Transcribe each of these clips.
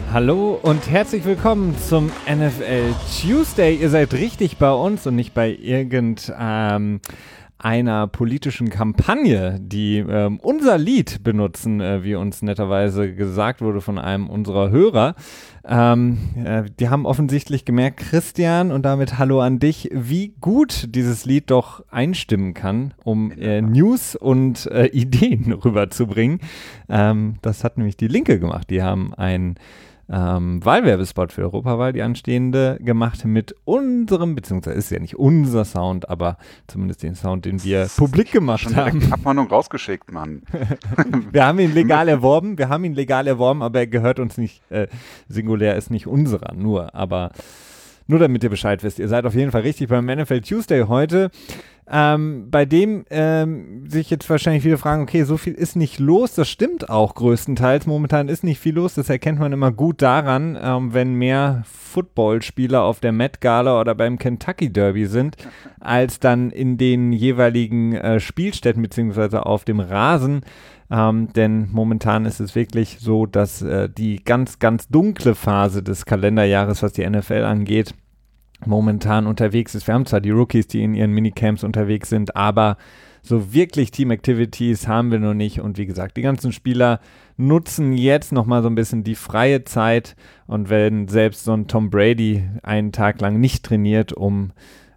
Hallo und herzlich willkommen zum NFL Tuesday. Ihr seid richtig bei uns und nicht bei irgendeiner politischen Kampagne, die unser Lied benutzen, wie uns netterweise gesagt wurde von einem unserer Hörer. Die haben offensichtlich gemerkt, Christian, und damit Hallo an dich, wie gut dieses Lied doch einstimmen kann, um News und Ideen rüberzubringen. Das hat nämlich die Linke gemacht. Die haben einen Wahlwerbespot für Europawahl, die anstehende, gemacht mit unserem, beziehungsweise ist ja nicht unser Sound, aber zumindest den Sound, den wir publik gemacht haben. Abmahnung rausgeschickt, Mann. Wir haben ihn legal erworben, aber er gehört uns nicht, singulär ist nicht unserer, nur damit ihr Bescheid wisst, ihr seid auf jeden Fall richtig beim NFL Tuesday heute. Bei dem sich jetzt wahrscheinlich viele fragen, okay, so viel ist nicht los, das stimmt auch größtenteils, momentan ist nicht viel los, das erkennt man immer gut daran, wenn mehr Footballspieler auf der Met Gala oder beim Kentucky Derby sind, als dann in den jeweiligen Spielstätten beziehungsweise auf dem Rasen, denn momentan ist es wirklich so, dass die ganz, ganz dunkle Phase des Kalenderjahres, was die NFL angeht, momentan unterwegs ist. Wir haben zwar die Rookies, die in ihren Minicamps unterwegs sind, aber so wirklich Team-Activities haben wir noch nicht. Und wie gesagt, die ganzen Spieler nutzen jetzt nochmal so ein bisschen die freie Zeit. Und wenn selbst so ein Tom Brady einen Tag lang nicht trainiert, um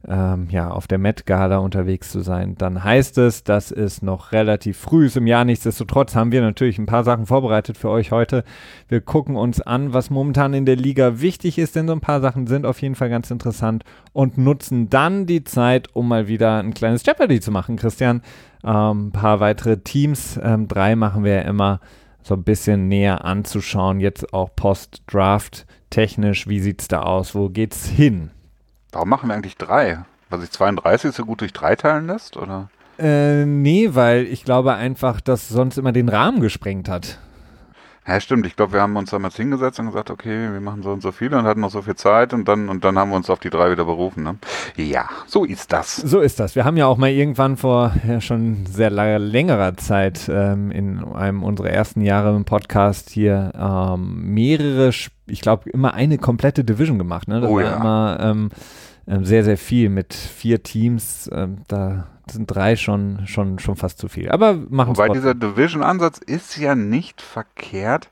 auf der Met Gala unterwegs zu sein, dann heißt es, dass es noch relativ früh ist im Jahr. Nichtsdestotrotz haben wir natürlich ein paar Sachen vorbereitet für euch heute. Wir gucken uns an, was momentan in der Liga wichtig ist, denn so ein paar Sachen sind auf jeden Fall ganz interessant und nutzen dann die Zeit, um mal wieder ein kleines Jeopardy zu machen, Christian. Ein paar weitere Teams, 3 machen wir ja immer, so ein bisschen näher anzuschauen, jetzt auch Post-Draft technisch, wie sieht's da aus, wo geht's hin? Warum machen wir eigentlich 3? Weil sich 32 so gut durch 3 teilen lässt, oder? Nee, weil ich glaube einfach, dass sonst immer den Rahmen gesprengt hat. Ja, stimmt. Ich glaube, wir haben uns damals hingesetzt und gesagt, okay, wir machen so und so viele und hatten noch so viel Zeit und dann haben wir uns auf die 3 wieder berufen, ne? Ja, so ist das. So ist das. Wir haben ja auch mal irgendwann vor schon sehr längerer Zeit in einem unserer ersten Jahre im Podcast hier mehrere, ich glaube, immer eine komplette Division gemacht, ne? Das war immer sehr, sehr viel mit 4 Teams. Da sind 3 schon fast zu viel. Aber machen es Wobei dieser Division-Ansatz ist ja nicht verkehrt.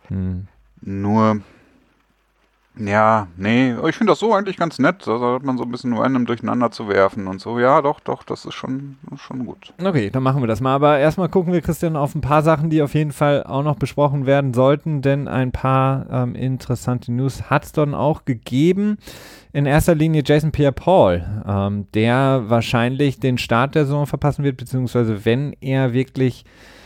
Nur, ja, nee, ich finde das so eigentlich ganz nett. Da hat man so ein bisschen random durcheinander zu werfen und so. Ja, doch, das ist schon gut. Okay, dann machen wir das mal. Aber erstmal gucken wir, Christian, auf ein paar Sachen, die auf jeden Fall auch noch besprochen werden sollten, denn ein paar interessante News hat es dann auch gegeben. In erster Linie Jason Pierre-Paul, der wahrscheinlich den Start der Saison verpassen wird, beziehungsweise wenn er wirklich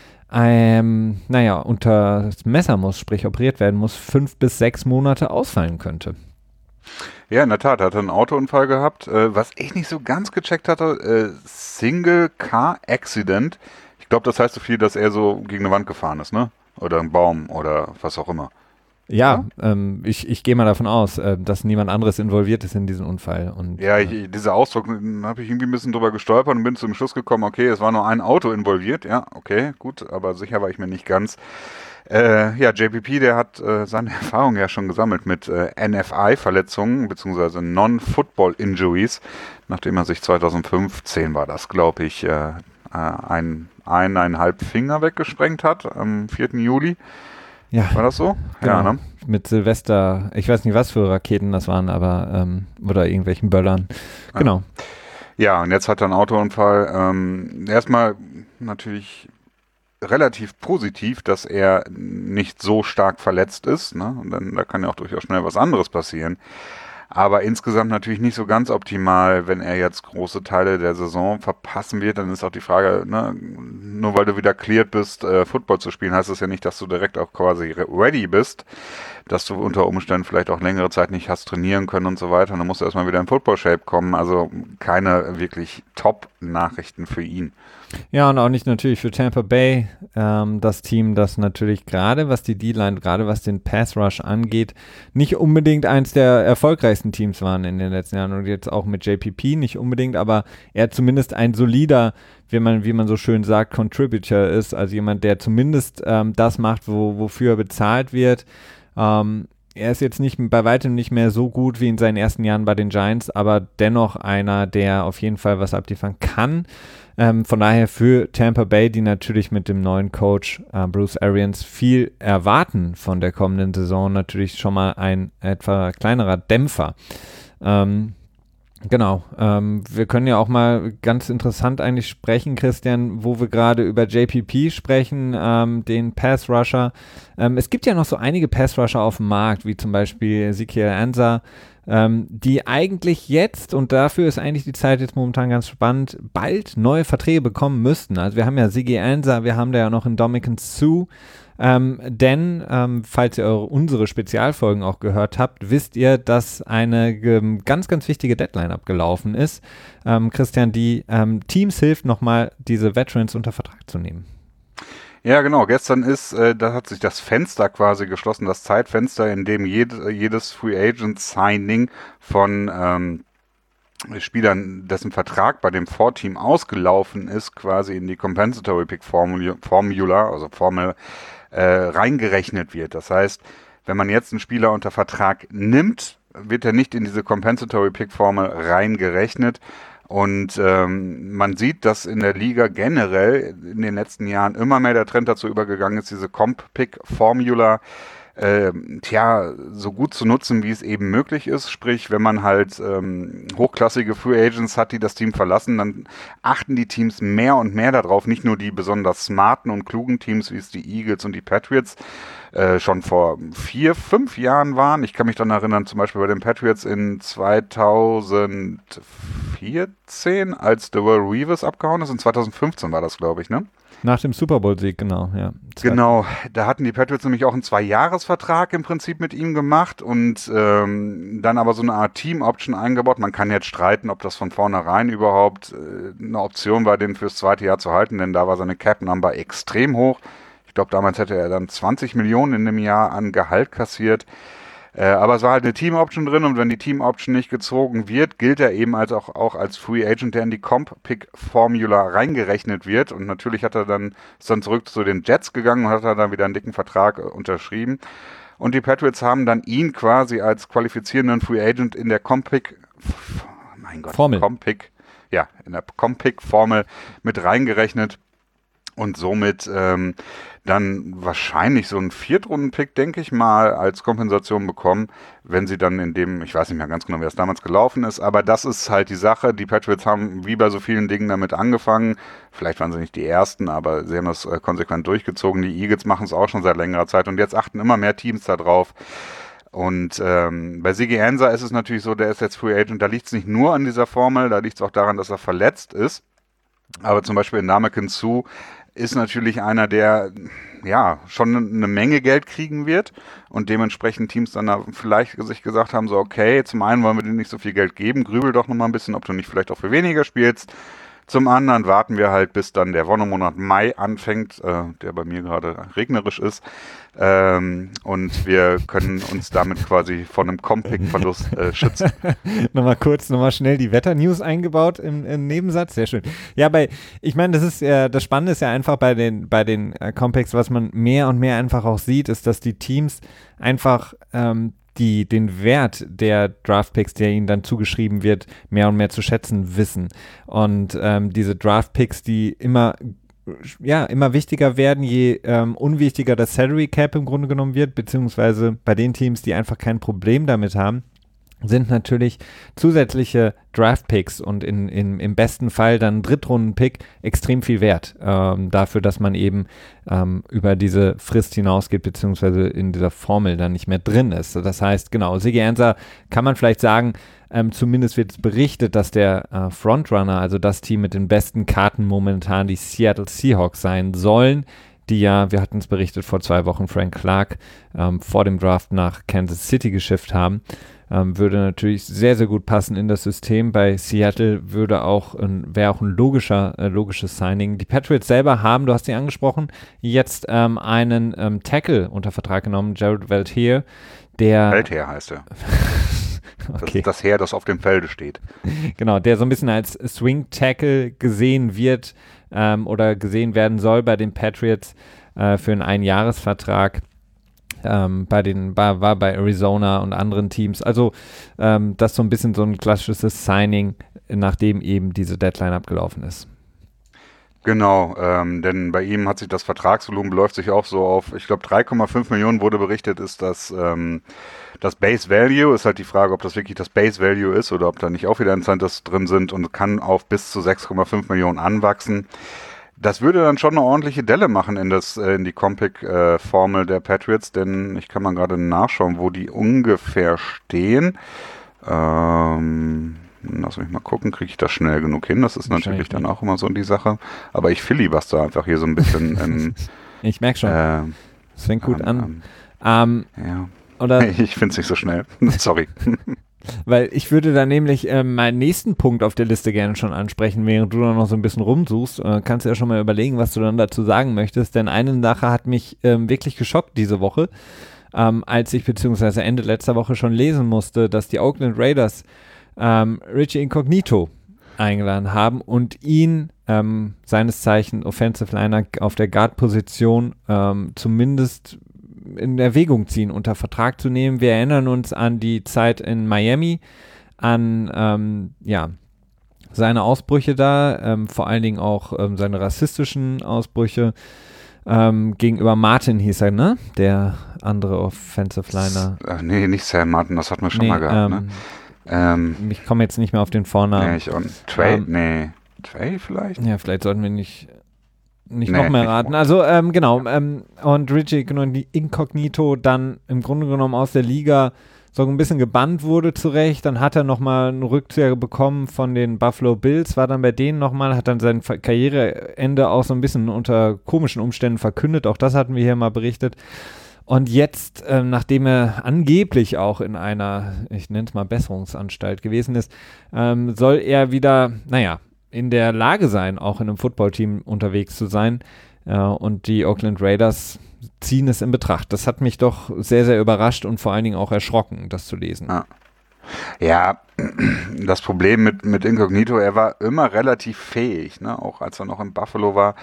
unter das Messer muss, sprich operiert werden muss, 5 bis 6 Monate ausfallen könnte. Ja, in der Tat, er hatte einen Autounfall gehabt. Was ich nicht so ganz gecheckt hatte, Single Car Accident. Ich glaube, das heißt so viel, dass er so gegen eine Wand gefahren ist, ne? Oder einen Baum oder was auch immer. Ja, ich gehe mal davon aus, dass niemand anderes involviert ist in diesen Unfall. Und, ja, dieser Ausdruck, habe ich irgendwie ein bisschen drüber gestolpert und bin zum Schluss gekommen, okay, es war nur ein Auto involviert. Ja, okay, gut, aber sicher war ich mir nicht ganz. JPP, der hat seine Erfahrung ja schon gesammelt mit NFI-Verletzungen bzw. Non-Football-Injuries, nachdem er sich 2015 war das, glaube ich, eineinhalb Finger weggesprengt hat, am 4. Juli. Ja, war das so? Genau. Ja, ne? Mit Silvester, ich weiß nicht, was für Raketen das waren, aber oder irgendwelchen Böllern. Genau. Ja, und jetzt hat er einen Autounfall. Erstmal natürlich relativ positiv, dass er nicht so stark verletzt ist, ne? Und dann, da kann ja auch durchaus schnell was anderes passieren. Aber insgesamt natürlich nicht so ganz optimal, wenn er jetzt große Teile der Saison verpassen wird. Dann ist auch die Frage, ne, nur weil du wieder cleared bist, Football zu spielen, heißt das ja nicht, dass du direkt auch quasi ready bist, dass du unter Umständen vielleicht auch längere Zeit nicht hast trainieren können und so weiter. Und dann musst du erstmal wieder in Football-Shape kommen. Also keine wirklich Top-Nachrichten für ihn. Ja, und auch nicht natürlich für Tampa Bay, das Team, das natürlich gerade was die D-Line, gerade was den Pass-Rush angeht, nicht unbedingt eins der erfolgreichsten Teams waren in den letzten Jahren und jetzt auch mit JPP nicht unbedingt, aber er zumindest ein solider, wie man so schön sagt, Contributor ist, also jemand, der zumindest das macht, wofür er bezahlt wird. er ist jetzt nicht bei weitem nicht mehr so gut wie in seinen ersten Jahren bei den Giants, aber dennoch einer, der auf jeden Fall was abliefern kann. Von daher für Tampa Bay, die natürlich mit dem neuen Coach Bruce Arians viel erwarten von der kommenden Saison, natürlich schon mal ein etwa kleinerer Dämpfer. Genau, wir können ja auch mal ganz interessant eigentlich sprechen, Christian, wo wir gerade über JPP sprechen, den Pass-Rusher. Es gibt ja noch so einige Pass-Rusher auf dem Markt, wie zum Beispiel Ezekiel Ansah, die eigentlich jetzt, und dafür ist eigentlich die Zeit jetzt momentan ganz spannend, bald neue Verträge bekommen müssten. Also wir haben ja Ziggy Ansah, wir haben da ja noch einen Ndamukong Suh, denn falls ihr unsere Spezialfolgen auch gehört habt, wisst ihr, dass eine ganz, ganz wichtige Deadline abgelaufen ist. Christian, die Teams hilft nochmal, diese Veterans unter Vertrag zu nehmen. Ja, genau. Gestern da hat sich das Fenster quasi geschlossen, das Zeitfenster, in dem jedes Free Agent Signing von Spielern, dessen Vertrag bei dem Vorteam ausgelaufen ist, quasi in die Compensatory Pick Formel reingerechnet wird. Das heißt, wenn man jetzt einen Spieler unter Vertrag nimmt, wird er nicht in diese Compensatory Pick Formel reingerechnet. Und man sieht, dass in der Liga generell in den letzten Jahren immer mehr der Trend dazu übergegangen ist, diese Comp-Pick-Formula so gut zu nutzen, wie es eben möglich ist. Sprich, wenn man halt hochklassige Free Agents hat, die das Team verlassen, dann achten die Teams mehr und mehr darauf, nicht nur die besonders smarten und klugen Teams, wie es die Eagles und die Patriots schon vor 4-5 Jahren waren. Ich kann mich dann erinnern, zum Beispiel bei den Patriots in 2014, als Darrelle Revis abgehauen ist. In 2015 war das, glaube ich, ne? Nach dem Super Bowl-Sieg, genau, ja. Genau, da hatten die Patriots nämlich auch einen 2-Jahres-Vertrag im Prinzip mit ihm gemacht und dann aber so eine Art Team-Option eingebaut. Man kann jetzt streiten, ob das von vornherein überhaupt eine Option war, den fürs zweite Jahr zu halten, denn da war seine Cap-Number extrem hoch. Ich glaube, damals hätte er dann 20 Millionen in dem Jahr an Gehalt kassiert. Aber es war halt eine Team-Option drin und wenn die Team-Option nicht gezogen wird, gilt er eben auch als Free Agent, der in die Comp-Pick-Formula reingerechnet wird. Und natürlich ist dann zurück zu den Jets gegangen und hat dann wieder einen dicken Vertrag unterschrieben. Und die Patriots haben dann ihn quasi als qualifizierenden Free Agent in der Formel. In der Comp-Pick-Formel mit reingerechnet. Und somit dann wahrscheinlich so einen Viertrunden-Pick, denke ich mal, als Kompensation bekommen, wenn sie dann ich weiß nicht mehr ganz genau, wie das damals gelaufen ist, aber das ist halt die Sache. Die Patriots haben wie bei so vielen Dingen damit angefangen. Vielleicht waren sie nicht die Ersten, aber sie haben das konsequent durchgezogen. Die Eagles machen es auch schon seit längerer Zeit und jetzt achten immer mehr Teams da drauf. Und bei Ziggy Ansah ist es natürlich so, der ist jetzt Free Agent, da liegt es nicht nur an dieser Formel, da liegt es auch daran, dass er verletzt ist. Aber zum Beispiel Ndamukong Suh ist natürlich einer, der schon eine Menge Geld kriegen wird und dementsprechend Teams dann da vielleicht sich gesagt haben, so okay, zum einen wollen wir dir nicht so viel Geld geben, grübel doch nochmal ein bisschen, ob du nicht vielleicht auch für weniger spielst. Zum anderen warten wir halt, bis dann der Wonnemonat Mai anfängt, der bei mir gerade regnerisch ist. Und wir können uns damit quasi von einem Compick-Verlust schützen. nochmal schnell die Wetter-News eingebaut im Nebensatz. Sehr schön. Ja, ich meine, das Spannende ist ja einfach bei den Compacts, was man mehr und mehr einfach auch sieht, ist, dass die Teams einfach den Wert der Draftpicks, der ihnen dann zugeschrieben wird, mehr und mehr zu schätzen wissen. Und diese Draftpicks, die immer wichtiger werden, je unwichtiger das Salary Cap im Grunde genommen wird, beziehungsweise bei den Teams, die einfach kein Problem damit haben, sind natürlich zusätzliche Draft-Picks und im besten Fall dann Drittrunden-Pick extrem viel wert dafür, dass man eben über diese Frist hinausgeht, beziehungsweise in dieser Formel dann nicht mehr drin ist. Das heißt, genau, Ziggy Ansah kann man vielleicht sagen, zumindest wird berichtet, dass der Frontrunner, also das Team mit den besten Karten momentan die Seattle Seahawks sein sollen, die ja, wir hatten es berichtet vor 2 Wochen, Frank Clark vor dem Draft nach Kansas City geschifft haben. Würde natürlich sehr, sehr gut passen in das System. Bei Seattle wäre auch ein logisches Signing. Die Patriots selber haben, du hast sie angesprochen, jetzt einen Tackle unter Vertrag genommen, Jared Veldheer, der... Veldheer heißt er. Okay. Das Heer, das auf dem Felde steht. Genau, der so ein bisschen als Swing-Tackle gesehen wird oder gesehen werden soll bei den Patriots für einen Einjahresvertrag. war bei Arizona und anderen Teams. Also das ist so ein bisschen so ein klassisches Signing, nachdem eben diese Deadline abgelaufen ist. Genau, denn bei ihm hat sich das Vertragsvolumen beläuft sich auch so auf, ich glaube 3,5 Millionen wurde berichtet, ist das Base Value. Ist halt die Frage, ob das wirklich das Base Value ist oder ob da nicht auch wieder Incentives drin sind, und kann auf bis zu 6,5 Millionen anwachsen. Das würde dann schon eine ordentliche Delle machen in die Compic-Formel der Patriots, denn ich kann mal gerade nachschauen, wo die ungefähr stehen. Lass mich mal gucken, kriege ich das schnell genug hin? Das ist natürlich dann auch immer so die Sache. Aber ich filibuster einfach hier so ein bisschen. Ich merke schon. Das fängt gut an. Ja. Oder ich finde es nicht so schnell. Sorry. Weil ich würde da nämlich meinen nächsten Punkt auf der Liste gerne schon ansprechen, während du da noch so ein bisschen rumsuchst. Kannst du ja schon mal überlegen, was du dann dazu sagen möchtest. Denn eine Sache hat mich wirklich geschockt diese Woche, als ich beziehungsweise Ende letzter Woche schon lesen musste, dass die Oakland Raiders Richie Incognito eingeladen haben und ihn, seines Zeichen Offensive Liner auf der Guard-Position, zumindest in Erwägung ziehen, unter Vertrag zu nehmen. Wir erinnern uns an die Zeit in Miami, an seine Ausbrüche da, vor allen Dingen auch seine rassistischen Ausbrüche gegenüber Martin hieß er, ne? Der andere Offensive Liner. Nee, nicht Sam Martin, das hatten wir schon mal gehabt, ne? Ich komme jetzt nicht mehr auf den Vornamen. Nee, Trey, Trey vielleicht? Ja, vielleicht sollten wir nicht noch mehr raten. Also, genau. Und Richie Incognito dann im Grunde genommen aus der Liga so ein bisschen gebannt wurde zurecht. Dann hat er nochmal einen Rückzieher bekommen von den Buffalo Bills, war dann bei denen nochmal, hat dann sein Karriereende auch so ein bisschen unter komischen Umständen verkündet. Auch das hatten wir hier mal berichtet. Und jetzt, nachdem er angeblich auch in einer, ich nenne es mal Besserungsanstalt gewesen ist, soll er wieder, in der Lage sein, auch in einem Footballteam unterwegs zu sein. Und die Oakland Raiders ziehen es in Betracht. Das hat mich doch sehr, sehr überrascht und vor allen Dingen auch erschrocken, das zu lesen. Ja, das Problem mit Incognito, er war immer relativ fähig, ne? Auch als er noch in Buffalo war.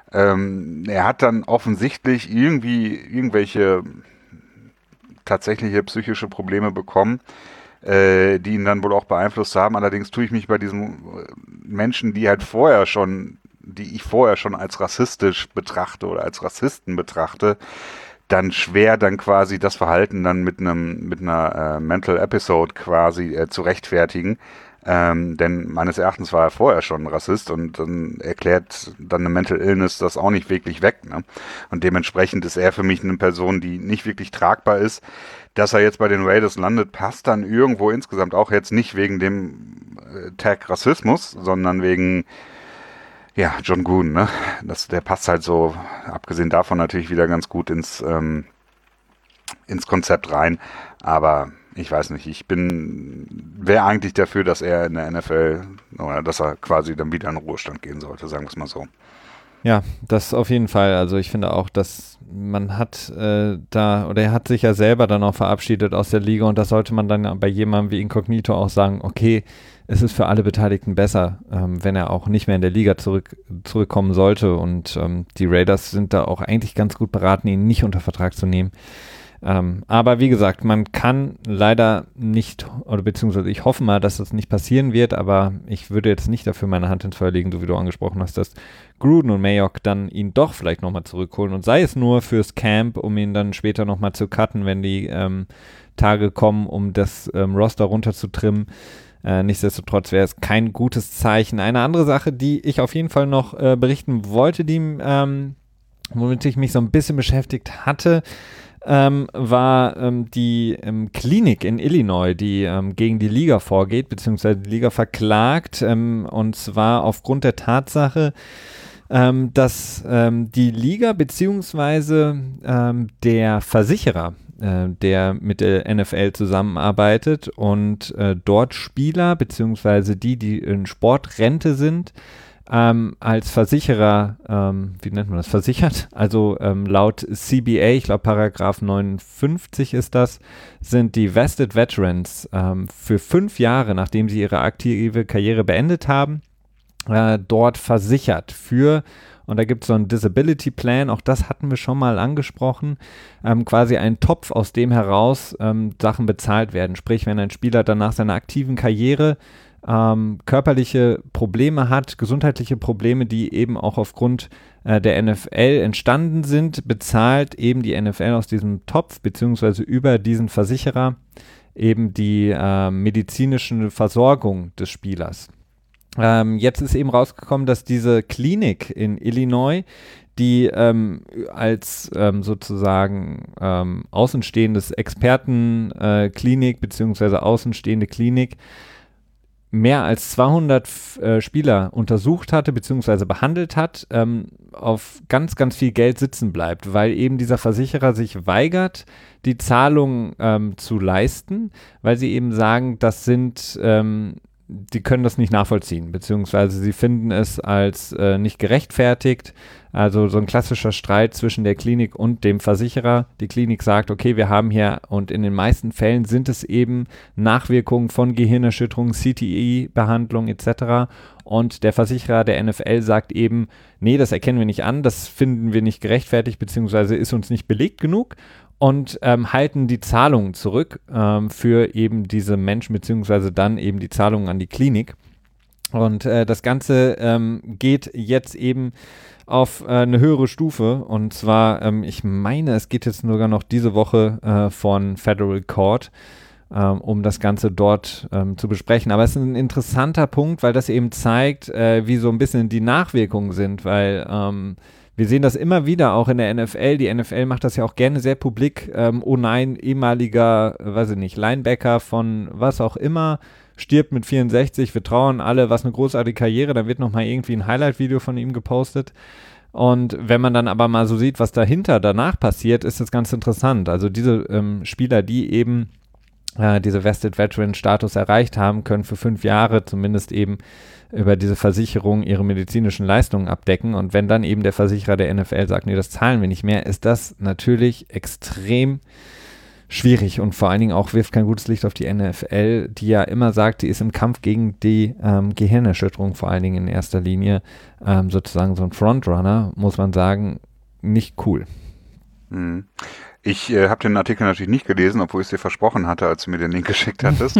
Er hat dann offensichtlich irgendwelche tatsächliche psychische Probleme bekommen, die ihn dann wohl auch beeinflusst haben. Allerdings tue ich mich bei diesen Menschen, die ich vorher schon als rassistisch betrachte oder als Rassisten betrachte, dann schwer, dann quasi das Verhalten dann mit einer Mental Episode quasi zu rechtfertigen. Denn meines Erachtens war er vorher schon ein Rassist, und dann erklärt dann eine Mental Illness das auch nicht wirklich weg, ne? Und dementsprechend ist er für mich eine Person, die nicht wirklich tragbar ist. Dass er jetzt bei den Raiders landet, passt dann irgendwo insgesamt auch jetzt nicht wegen dem Tag Rassismus, sondern wegen John Gruden, ne? Der passt halt so, abgesehen davon natürlich wieder ganz gut ins Konzept rein, aber ich weiß nicht, wäre eigentlich dafür, dass er in der NFL, oder dass er quasi dann wieder in den Ruhestand gehen sollte, sagen wir es mal so. Ja, das auf jeden Fall. Also ich finde auch, dass man hat er hat sich ja selber dann auch verabschiedet aus der Liga, und das sollte man dann bei jemandem wie Incognito auch sagen, okay, es ist für alle Beteiligten besser, wenn er auch nicht mehr in der Liga zurückkommen sollte, und die Raiders sind da auch eigentlich ganz gut beraten, ihn nicht unter Vertrag zu nehmen. Aber wie gesagt, man kann leider nicht, oder beziehungsweise ich hoffe mal, dass das nicht passieren wird, aber ich würde jetzt nicht dafür meine Hand ins Feuer legen, so wie du angesprochen hast, dass Gruden und Mayock dann ihn doch vielleicht nochmal zurückholen, und sei es nur fürs Camp, um ihn dann später nochmal zu cutten, wenn die Tage kommen, um das Roster runterzutrimmen. Nichtsdestotrotz wäre es kein gutes Zeichen. Eine andere Sache, die ich auf jeden Fall noch berichten wollte, womit ich mich so ein bisschen beschäftigt hatte, war die Klinik in Illinois, die gegen die Liga vorgeht, beziehungsweise die Liga verklagt, und zwar aufgrund der Tatsache, dass die Liga beziehungsweise der Versicherer, der mit der NFL zusammenarbeitet und dort Spieler beziehungsweise die in Sportrente sind, als Versicherer, wie nennt man das, versichert, also laut CBA, ich glaube Paragraph 59 ist das, sind die Vested Veterans für 5 Jahre, nachdem sie ihre aktive Karriere beendet haben, dort versichert und da gibt es so einen Disability Plan, auch das hatten wir schon mal angesprochen, quasi einen Topf, aus dem heraus Sachen bezahlt werden. Sprich, wenn ein Spieler dann nach seiner aktiven Karriere körperliche Probleme hat, gesundheitliche Probleme, die eben auch aufgrund der NFL entstanden sind, bezahlt eben die NFL aus diesem Topf beziehungsweise über diesen Versicherer eben die medizinische Versorgung des Spielers. Jetzt ist eben rausgekommen, dass diese Klinik in Illinois, die als sozusagen außenstehendes Expertenklinik beziehungsweise außenstehende Klinik mehr als 200 Spieler untersucht hatte beziehungsweise behandelt hat, auf ganz, ganz viel Geld sitzen bleibt, weil eben dieser Versicherer sich weigert, die Zahlung zu leisten, weil sie eben sagen, das sind die können das nicht nachvollziehen, beziehungsweise sie finden es als nicht gerechtfertigt. Also so ein klassischer Streit zwischen der Klinik und dem Versicherer. Die Klinik sagt, okay, wir haben hier, und in den meisten Fällen sind es eben Nachwirkungen von Gehirnerschütterung, CTE-Behandlung etc. Und der Versicherer der NFL sagt eben, nee, das erkennen wir nicht an, das finden wir nicht gerechtfertigt, beziehungsweise ist uns nicht belegt genug. Und halten die Zahlungen zurück für eben diese Menschen, beziehungsweise dann eben die Zahlungen an die Klinik. Und das Ganze geht jetzt eben auf eine höhere Stufe. Und zwar, ich meine, es geht jetzt sogar noch diese Woche von Federal Court, um das Ganze dort zu besprechen. Aber es ist ein interessanter Punkt, weil das eben zeigt, wie so ein bisschen die Nachwirkungen sind, weil wir sehen das immer wieder auch in der NFL. Die NFL macht das ja auch gerne sehr publik. Oh nein, ehemaliger, weiß ich nicht, Linebacker von was auch immer, stirbt mit 64. Wir trauern alle, was eine großartige Karriere. Dann wird nochmal irgendwie ein Highlight-Video von ihm gepostet. Und wenn man dann aber mal so sieht, was danach passiert, ist das ganz interessant. Also diese Spieler, die eben diese Vested Veteran-Status erreicht haben, können für 5 Jahre zumindest eben über diese Versicherung ihre medizinischen Leistungen abdecken. Und wenn dann eben der Versicherer der NFL sagt, nee, das zahlen wir nicht mehr, ist das natürlich extrem schwierig und vor allen Dingen auch wirft kein gutes Licht auf die NFL, die ja immer sagt, die ist im Kampf gegen die Gehirnerschütterung vor allen Dingen in erster Linie sozusagen so ein Frontrunner, muss man sagen, nicht cool. Mhm. Ich habe den Artikel natürlich nicht gelesen, obwohl ich es dir versprochen hatte, als du mir den Link geschickt hattest.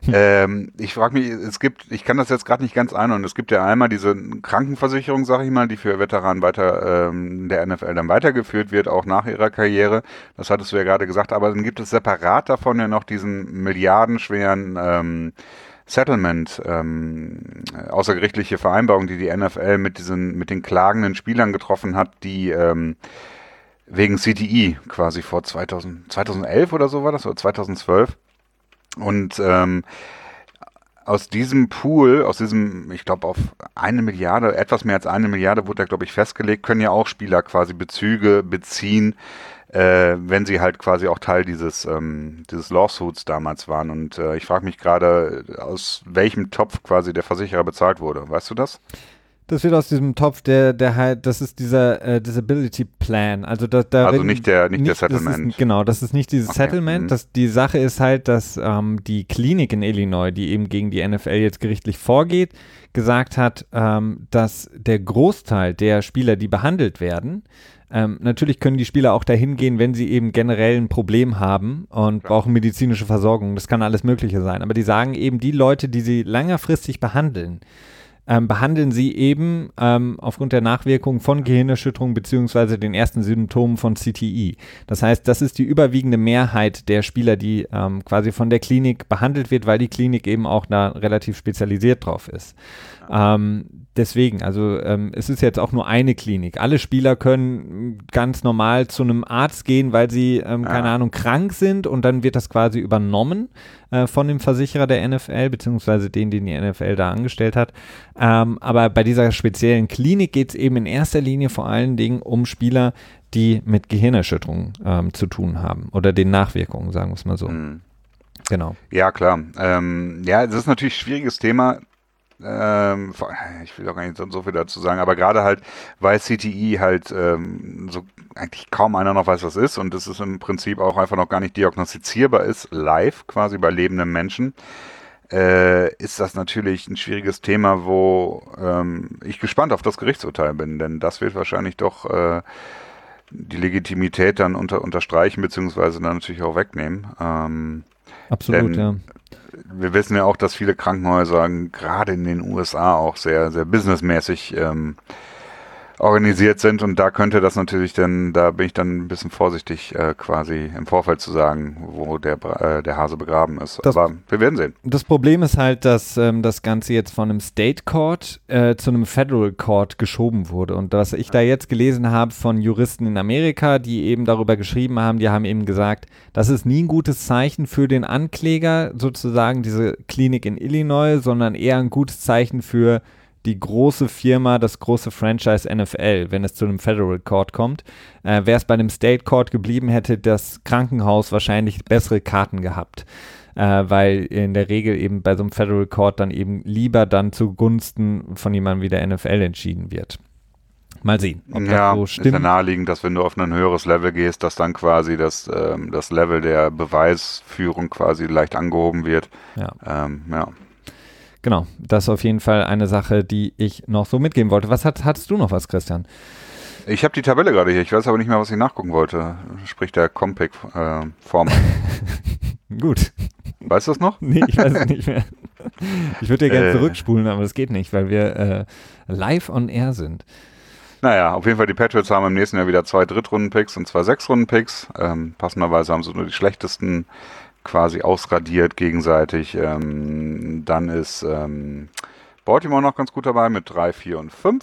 Ich frage mich, ich kann das jetzt gerade nicht ganz einordnen. Es gibt ja einmal diese Krankenversicherung, sage ich mal, die für Veteranen weiter der NFL dann weitergeführt wird, auch nach ihrer Karriere. Das hattest du ja gerade gesagt. Aber dann gibt es separat davon ja noch diesen milliardenschweren Settlement, außergerichtliche Vereinbarung, die die NFL mit den klagenden Spielern getroffen hat, die wegen CTE quasi vor 2011 oder so war das, oder 2012. Und aus diesem Pool, ich glaube auf 1 Milliarde, etwas mehr als 1 Milliarde wurde da, glaube ich, festgelegt, können ja auch Spieler quasi Bezüge beziehen, wenn sie halt quasi auch Teil dieses Lawsuits damals waren. Und ich frage mich gerade, aus welchem Topf quasi der Versicherer bezahlt wurde. Weißt du das? Das wird aus diesem Topf, das ist dieser Disability Plan. Also nicht der Settlement. Das ist nicht dieses Settlement. Die Sache ist halt, dass die Klinik in Illinois, die eben gegen die NFL jetzt gerichtlich vorgeht, gesagt hat, dass der Großteil der Spieler, die behandelt werden, natürlich können die Spieler auch dahin gehen, wenn sie eben generell ein Problem haben und brauchen medizinische Versorgung. Das kann alles Mögliche sein. Aber die sagen eben, die Leute, die sie längerfristig behandeln sie eben aufgrund der Nachwirkungen von Gehirnerschütterung beziehungsweise den ersten Symptomen von CTE. Das heißt, das ist die überwiegende Mehrheit der Spieler, die quasi von der Klinik behandelt wird, weil die Klinik eben auch da relativ spezialisiert drauf ist. Deswegen, also es ist jetzt auch nur eine Klinik. Alle Spieler können ganz normal zu einem Arzt gehen, weil sie, keine Ahnung, krank sind und dann wird das quasi übernommen von dem Versicherer der NFL, beziehungsweise den die NFL da angestellt hat. Aber bei dieser speziellen Klinik geht es eben in erster Linie vor allen Dingen um Spieler, die mit Gehirnerschütterung zu tun haben oder den Nachwirkungen, sagen wir es mal so. Genau. Ja, klar. Es ist natürlich ein schwieriges Thema. Ich will auch gar nicht so viel dazu sagen, aber gerade halt, weil CTE halt so eigentlich kaum einer noch weiß, was ist und es ist im Prinzip auch einfach noch gar nicht diagnostizierbar ist, live quasi bei lebenden Menschen, ist das natürlich ein schwieriges Thema, wo ich gespannt auf das Gerichtsurteil bin, denn das wird wahrscheinlich doch die Legitimität dann unterstreichen, beziehungsweise dann natürlich auch wegnehmen. Absolut, Denn ja. wir wissen ja auch, dass viele Krankenhäuser gerade in den USA auch sehr, sehr businessmäßig organisiert sind und da könnte das natürlich dann, da bin ich dann ein bisschen vorsichtig quasi im Vorfeld zu sagen, wo der Hase begraben ist. Aber wir werden sehen. Das Problem ist halt, dass das Ganze jetzt von einem State Court zu einem Federal Court geschoben wurde. Und was ich da jetzt gelesen habe von Juristen in Amerika, die eben darüber geschrieben haben, die haben eben gesagt, das ist nie ein gutes Zeichen für den Ankläger, sozusagen diese Klinik in Illinois, sondern eher ein gutes Zeichen für die große Firma, das große Franchise NFL, wenn es zu einem Federal Court kommt. Wäre es bei einem State Court geblieben, hätte das Krankenhaus wahrscheinlich bessere Karten gehabt. Weil in der Regel eben bei so einem Federal Court dann eben lieber dann zugunsten von jemandem wie der NFL entschieden wird. Mal sehen, ob das so stimmt. Ist ja naheliegend, dass wenn du auf ein höheres Level gehst, dass dann quasi das Level der Beweisführung quasi leicht angehoben wird. Ja. Ja. Genau, das ist auf jeden Fall eine Sache, die ich noch so mitgeben wollte. Hattest du noch was, Christian? Ich habe die Tabelle gerade hier, ich weiß aber nicht mehr, was ich nachgucken wollte. Sprich der Compic-Form. Gut. Weißt du das noch? Nee, ich weiß es nicht mehr. Ich würde ja gerne zurückspulen, aber das geht nicht, weil wir live on air sind. Naja, auf jeden Fall, die Patriots haben im nächsten Jahr wieder 2 Drittrunden-Picks und 2 Sechstrunden-Picks. Passenderweise haben sie nur die schlechtesten quasi ausradiert gegenseitig. Dann ist Baltimore noch ganz gut dabei mit 3, 4 und 5.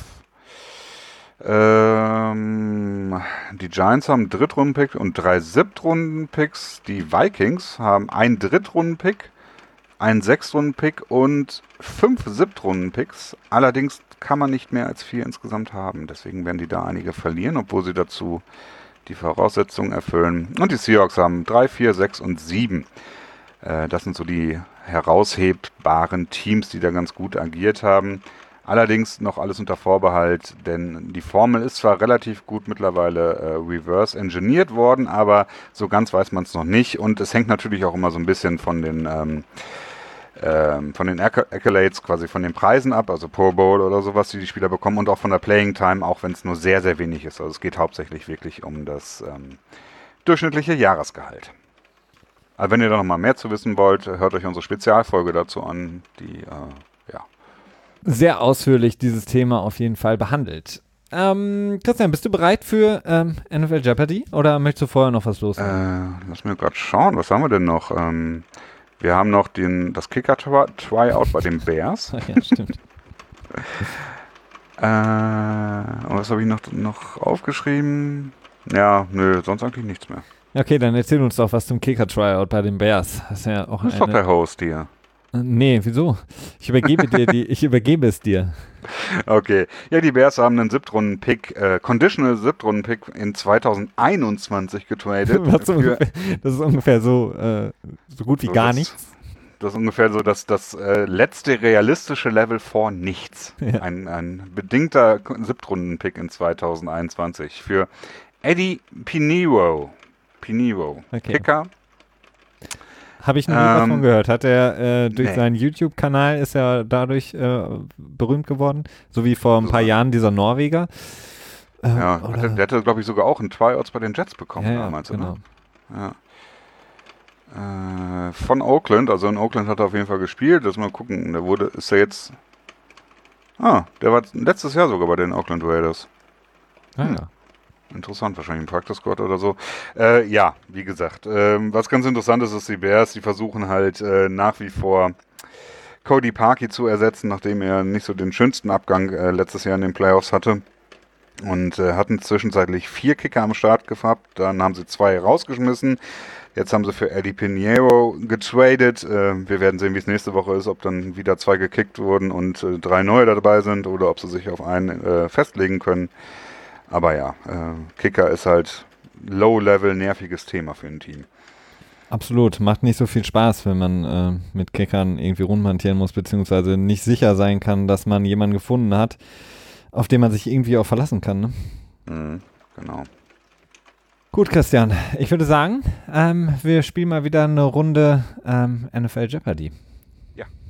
Die Giants haben einen Drittrunden-Pick und 3 Siebtrunden-Picks. Die Vikings haben einen Drittrunden-Pick, einen Sechstrunden-Pick und 5 Siebtrunden-Picks. Allerdings kann man nicht mehr als 4 insgesamt haben. Deswegen werden die da einige verlieren, obwohl sie dazu die Voraussetzungen erfüllen. Und die Seahawks haben 3, 4, 6 und 7. Das sind so die heraushebbaren Teams, die da ganz gut agiert haben. Allerdings noch alles unter Vorbehalt, denn die Formel ist zwar relativ gut mittlerweile reverse engineert worden, aber so ganz weiß man es noch nicht. Und es hängt natürlich auch immer so ein bisschen von den Accolades, quasi von den Preisen ab, also Pro Bowl oder sowas, die Spieler bekommen und auch von der Playing Time, auch wenn es nur sehr, sehr wenig ist. Also es geht hauptsächlich wirklich um das durchschnittliche Jahresgehalt. Also wenn ihr da noch mal mehr zu wissen wollt, hört euch unsere Spezialfolge dazu an, die sehr ausführlich dieses Thema auf jeden Fall behandelt. Christian, bist du bereit für NFL Jeopardy oder möchtest du vorher noch was loswerden? Lass mir gerade schauen, was haben wir denn noch? Wir haben noch das Kicker-Tryout bei den Bears. Ja, stimmt. Und was habe ich noch aufgeschrieben? Ja, nö, sonst eigentlich nichts mehr. Okay, dann erzähl uns doch was zum Kicker-Tryout bei den Bears. Das ist ja auch ist doch der Host hier. Nee, wieso? Ich übergebe es dir. Okay. Ja, die Bears haben einen Siebtrunden-Pick, Conditional Siebtrunden-Pick in 2021 getradet. Das ist ungefähr so gut wie gar nichts. Das ist ungefähr so das letzte realistische Level vor nichts. Ja. Ein bedingter Siebtrunden-Pick in 2021 für Eddie Pinheiro. Okay. Kicker. Habe ich noch nie davon gehört. Hat er durch seinen YouTube-Kanal ist er dadurch berühmt geworden? So wie vor ein paar Jahren dieser Norweger. Der hatte, glaube ich, sogar auch einen Tryouts bei den Jets bekommen damals. Genau. Oder? Ja. Von Oakland, also in Oakland hat er auf jeden Fall gespielt. Lass mal gucken, der war letztes Jahr sogar bei den Oakland Raiders. Ja. Interessant, wahrscheinlich im Practice Squad oder so. Ja, wie gesagt, was ganz interessant ist, ist die Bears, die versuchen halt nach wie vor Cody Parkey zu ersetzen, nachdem er nicht so den schönsten Abgang letztes Jahr in den Playoffs hatte. Und hatten zwischenzeitlich 4 Kicker am Start gehabt, dann haben sie 2 rausgeschmissen. Jetzt haben sie für Eddie Pinheiro getradet. Wir werden sehen, wie es nächste Woche ist, ob dann wieder 2 gekickt wurden und 3 neue dabei sind oder ob sie sich auf einen festlegen können. Aber ja, Kicker ist halt Low-Level nerviges Thema für ein Team. Absolut, macht nicht so viel Spaß, wenn man mit Kickern irgendwie rumhantieren muss, beziehungsweise nicht sicher sein kann, dass man jemanden gefunden hat, auf den man sich irgendwie auch verlassen kann. Ne? Genau. Gut, Christian, ich würde sagen, wir spielen mal wieder eine Runde NFL Jeopardy. Ja.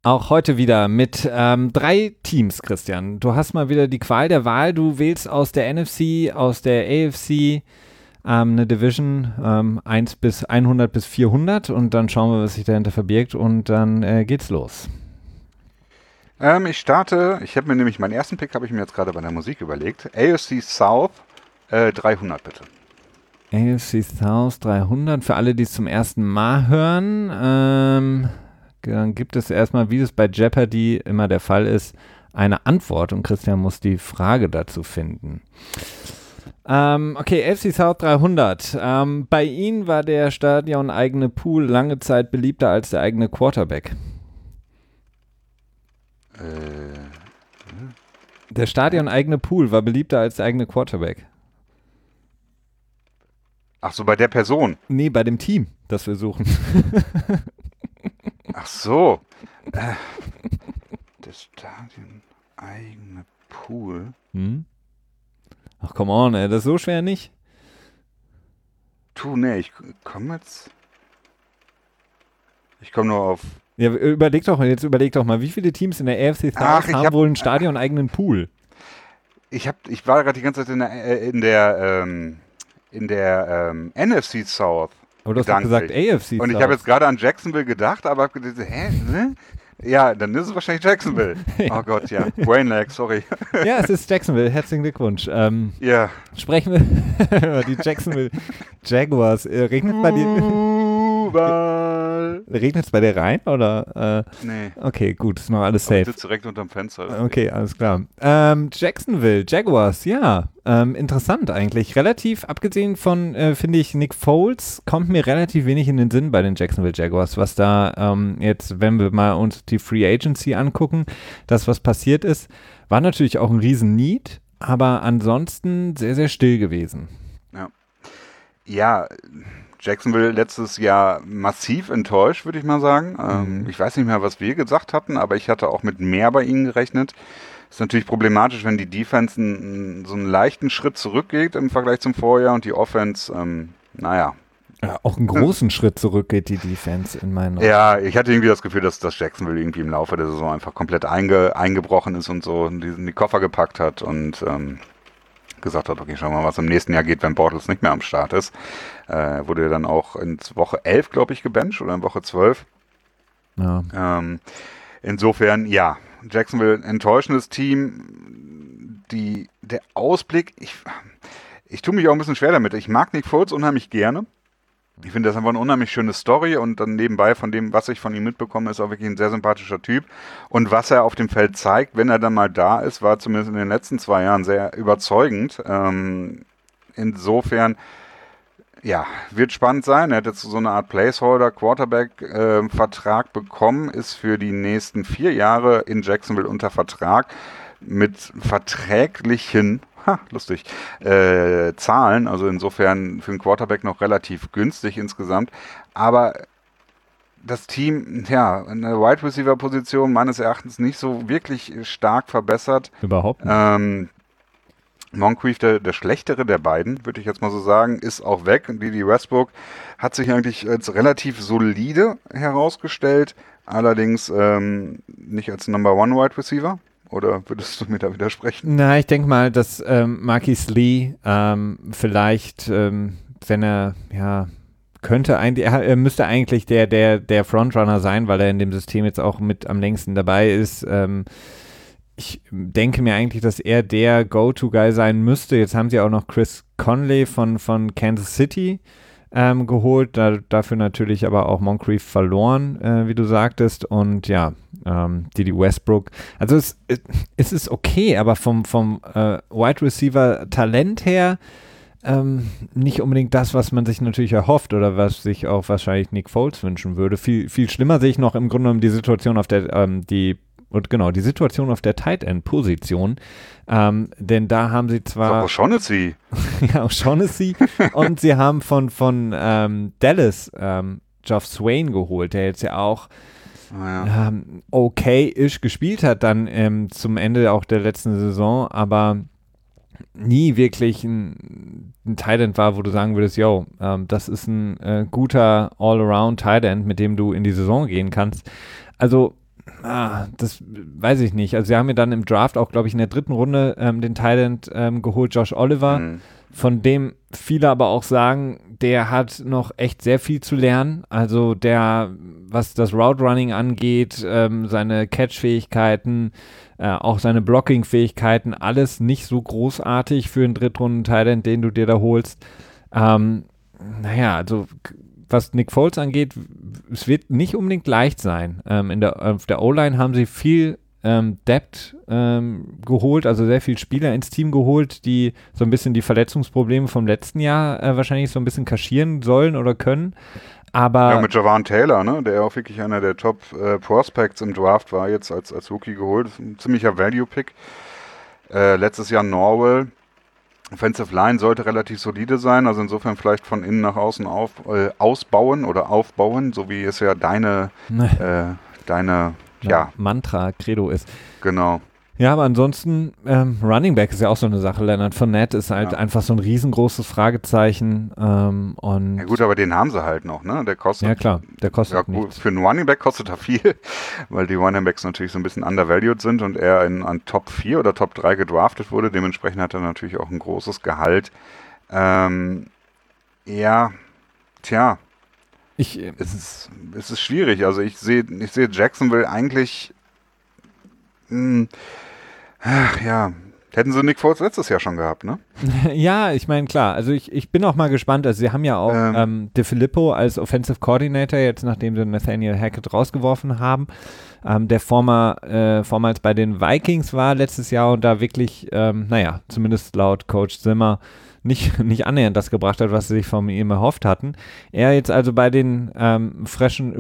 Auch heute wieder mit 3 Teams, Christian. Du hast mal wieder die Qual der Wahl. Du wählst aus der NFC, aus der AFC eine Division 100 bis 400 und dann schauen wir, was sich dahinter verbirgt und dann geht's los. Ich habe mir nämlich meinen ersten Pick, habe ich mir jetzt gerade bei der Musik überlegt. AFC South 300 bitte. AFC South 300, für alle, die es zum ersten Mal hören, dann gibt es erstmal, wie es bei Jeopardy immer der Fall ist, eine Antwort und Christian muss die Frage dazu finden. Okay, AFC South 300. Bei Ihnen war der stadioneigene Pool lange Zeit beliebter als der eigene Quarterback. Der stadioneigene Pool war beliebter als der eigene Quarterback. Ach so, bei der Person? Nee, bei dem Team, das wir suchen. Ach so. Der stadioneigene Pool. Ach, come on, ey, das ist so schwer nicht. Nee, ich komme nur auf... Ja, überleg doch mal, wie viele Teams in der AFC South haben wohl einen stadioneigenen Pool? Ich war gerade die ganze Zeit in der NFC South. Aber du hast doch gesagt AFC South. Und ich habe jetzt gerade an Jacksonville gedacht, aber habe gedacht, Ne? Ja, dann ist es wahrscheinlich Jacksonville. Oh Gott, ja. Brain lag, sorry. Ja, es ist Jacksonville. Herzlichen Glückwunsch. Ja. Sprechen wir über die Jacksonville Jaguars. Regnet es bei dir rein, oder? Nee. Okay, gut, ist noch alles safe. Ich sitze direkt unterm Fenster. Okay, alles klar. Jacksonville Jaguars, ja. Interessant eigentlich. Relativ, abgesehen von, finde ich, Nick Foles, kommt mir relativ wenig in den Sinn bei den Jacksonville Jaguars, was da jetzt, wenn wir mal uns die Free Agency angucken, das, was passiert ist, war natürlich auch ein Riesen-Need, aber ansonsten sehr, sehr still gewesen. Ja, Jacksonville letztes Jahr massiv enttäuscht, würde ich mal sagen. Ich weiß nicht mehr, was wir gesagt hatten, aber ich hatte auch mit mehr bei ihnen gerechnet. Ist natürlich problematisch, wenn die Defense so einen leichten Schritt zurückgeht im Vergleich zum Vorjahr und die Offense, Ja, auch einen großen Schritt zurückgeht die Defense in meinen Augen. Ja, ich hatte irgendwie das Gefühl, dass das Jacksonville irgendwie im Laufe der Saison einfach komplett eingebrochen ist und so in die Koffer gepackt hat und gesagt hat, okay, schauen wir mal, was im nächsten Jahr geht, wenn Bortles nicht mehr am Start ist. Wurde dann auch in Woche 11, glaube ich, gebencht oder in Woche 12. Ja. Insofern, ja, Jacksonville enttäuschendes Team. Der Ausblick, ich tue mich auch ein bisschen schwer damit. Ich mag Nick Foles unheimlich gerne. Ich finde, das ist einfach eine unheimlich schöne Story und dann nebenbei von dem, was ich von ihm mitbekomme, ist auch wirklich ein sehr sympathischer Typ. Und was er auf dem Feld zeigt, wenn er dann mal da ist, war zumindest in den letzten 2 Jahren sehr überzeugend. Insofern, ja, wird spannend sein. Er hat jetzt so eine Art Placeholder-Quarterback-Vertrag bekommen, ist für die nächsten 4 Jahre in Jacksonville unter Vertrag mit verträglichen Zahlen, also insofern für einen Quarterback noch relativ günstig insgesamt, aber das Team, ja, in der Wide Receiver Position meines Erachtens nicht so wirklich stark verbessert. Überhaupt nicht. Moncrief, der schlechtere der beiden, würde ich jetzt mal so sagen, ist auch weg. Dede Westbrook hat sich eigentlich als relativ solide herausgestellt, allerdings nicht als Number One Wide Receiver. Oder würdest du mir da widersprechen? Na, ich denke mal, dass Marquise Lee vielleicht, wenn er, ja, er müsste eigentlich der Frontrunner sein, weil er in dem System jetzt auch mit am längsten dabei ist. Ich denke mir eigentlich, dass er der Go-To-Guy sein müsste. Jetzt haben sie auch noch Chris Conley von Kansas City geholt, dafür natürlich aber auch Moncrief verloren, wie du sagtest, und ja, Dede Westbrook. Also es ist okay, aber vom Wide Receiver Talent her nicht unbedingt das, was man sich natürlich erhofft oder was sich auch wahrscheinlich Nick Foles wünschen würde. Viel, viel schlimmer sehe ich noch im Grunde genommen die Situation auf der die Situation auf der Tight End Position, denn da haben sie zwar O'Shaughnessy. ja, O'Shaughnessy und sie haben von Dallas Geoff Swain geholt, der jetzt ja auch okay-ish gespielt hat dann zum Ende auch der letzten Saison, aber nie wirklich ein Tight End war, wo du sagen würdest, yo, das ist ein guter All-Around Tight End, mit dem du in die Saison gehen kannst. Also Das weiß ich nicht. Also sie haben mir dann im Draft auch, glaube ich, in der 3. Runde den Tight End geholt, Josh Oliver, von dem viele aber auch sagen, der hat noch echt sehr viel zu lernen. Also der, was das Route Running angeht, seine Catch-Fähigkeiten, auch seine Blocking-Fähigkeiten, alles nicht so großartig für einen Drittrunden-Tight End, den du dir da holst. Also was Nick Foles angeht, es wird nicht unbedingt leicht sein. Auf der O-Line haben sie viel Depth geholt, also sehr viele Spieler ins Team geholt, die so ein bisschen die Verletzungsprobleme vom letzten Jahr wahrscheinlich so ein bisschen kaschieren sollen oder können. Aber mit Javon Taylor, ne, der auch wirklich einer der Top Prospects im Draft war, jetzt als Rookie geholt. Das ist ein ziemlicher Value-Pick. Letztes Jahr Norwell. Offensive Line sollte relativ solide sein, also insofern vielleicht von innen nach außen ausbauen oder aufbauen, so wie es ja deine Mantra, Credo ist. Genau. Ja, aber ansonsten, Running Back ist ja auch so eine Sache. Leonard Fournette ist halt einfach so ein riesengroßes Fragezeichen. Und ja gut, aber den haben sie halt noch, ne? Der kostet. Ja klar, der kostet nichts. Für einen Running Back kostet er viel, weil die Running Backs natürlich so ein bisschen undervalued sind und er an Top 4 oder Top 3 gedraftet wurde. Dementsprechend hat er natürlich auch ein großes Gehalt. Es ist schwierig. Also ich sehe Jacksonville eigentlich. Hätten sie Nick Foles letztes Jahr schon gehabt, ne? Ja, ich meine, klar. Also ich bin auch mal gespannt. Also sie haben ja auch De Filippo als Offensive Coordinator, jetzt nachdem sie Nathaniel Hackett rausgeworfen haben, der vormals bei den Vikings war letztes Jahr und da wirklich, zumindest laut Coach Zimmer, nicht annähernd das gebracht hat, was sie sich von ihm erhofft hatten. Er jetzt also bei den frischen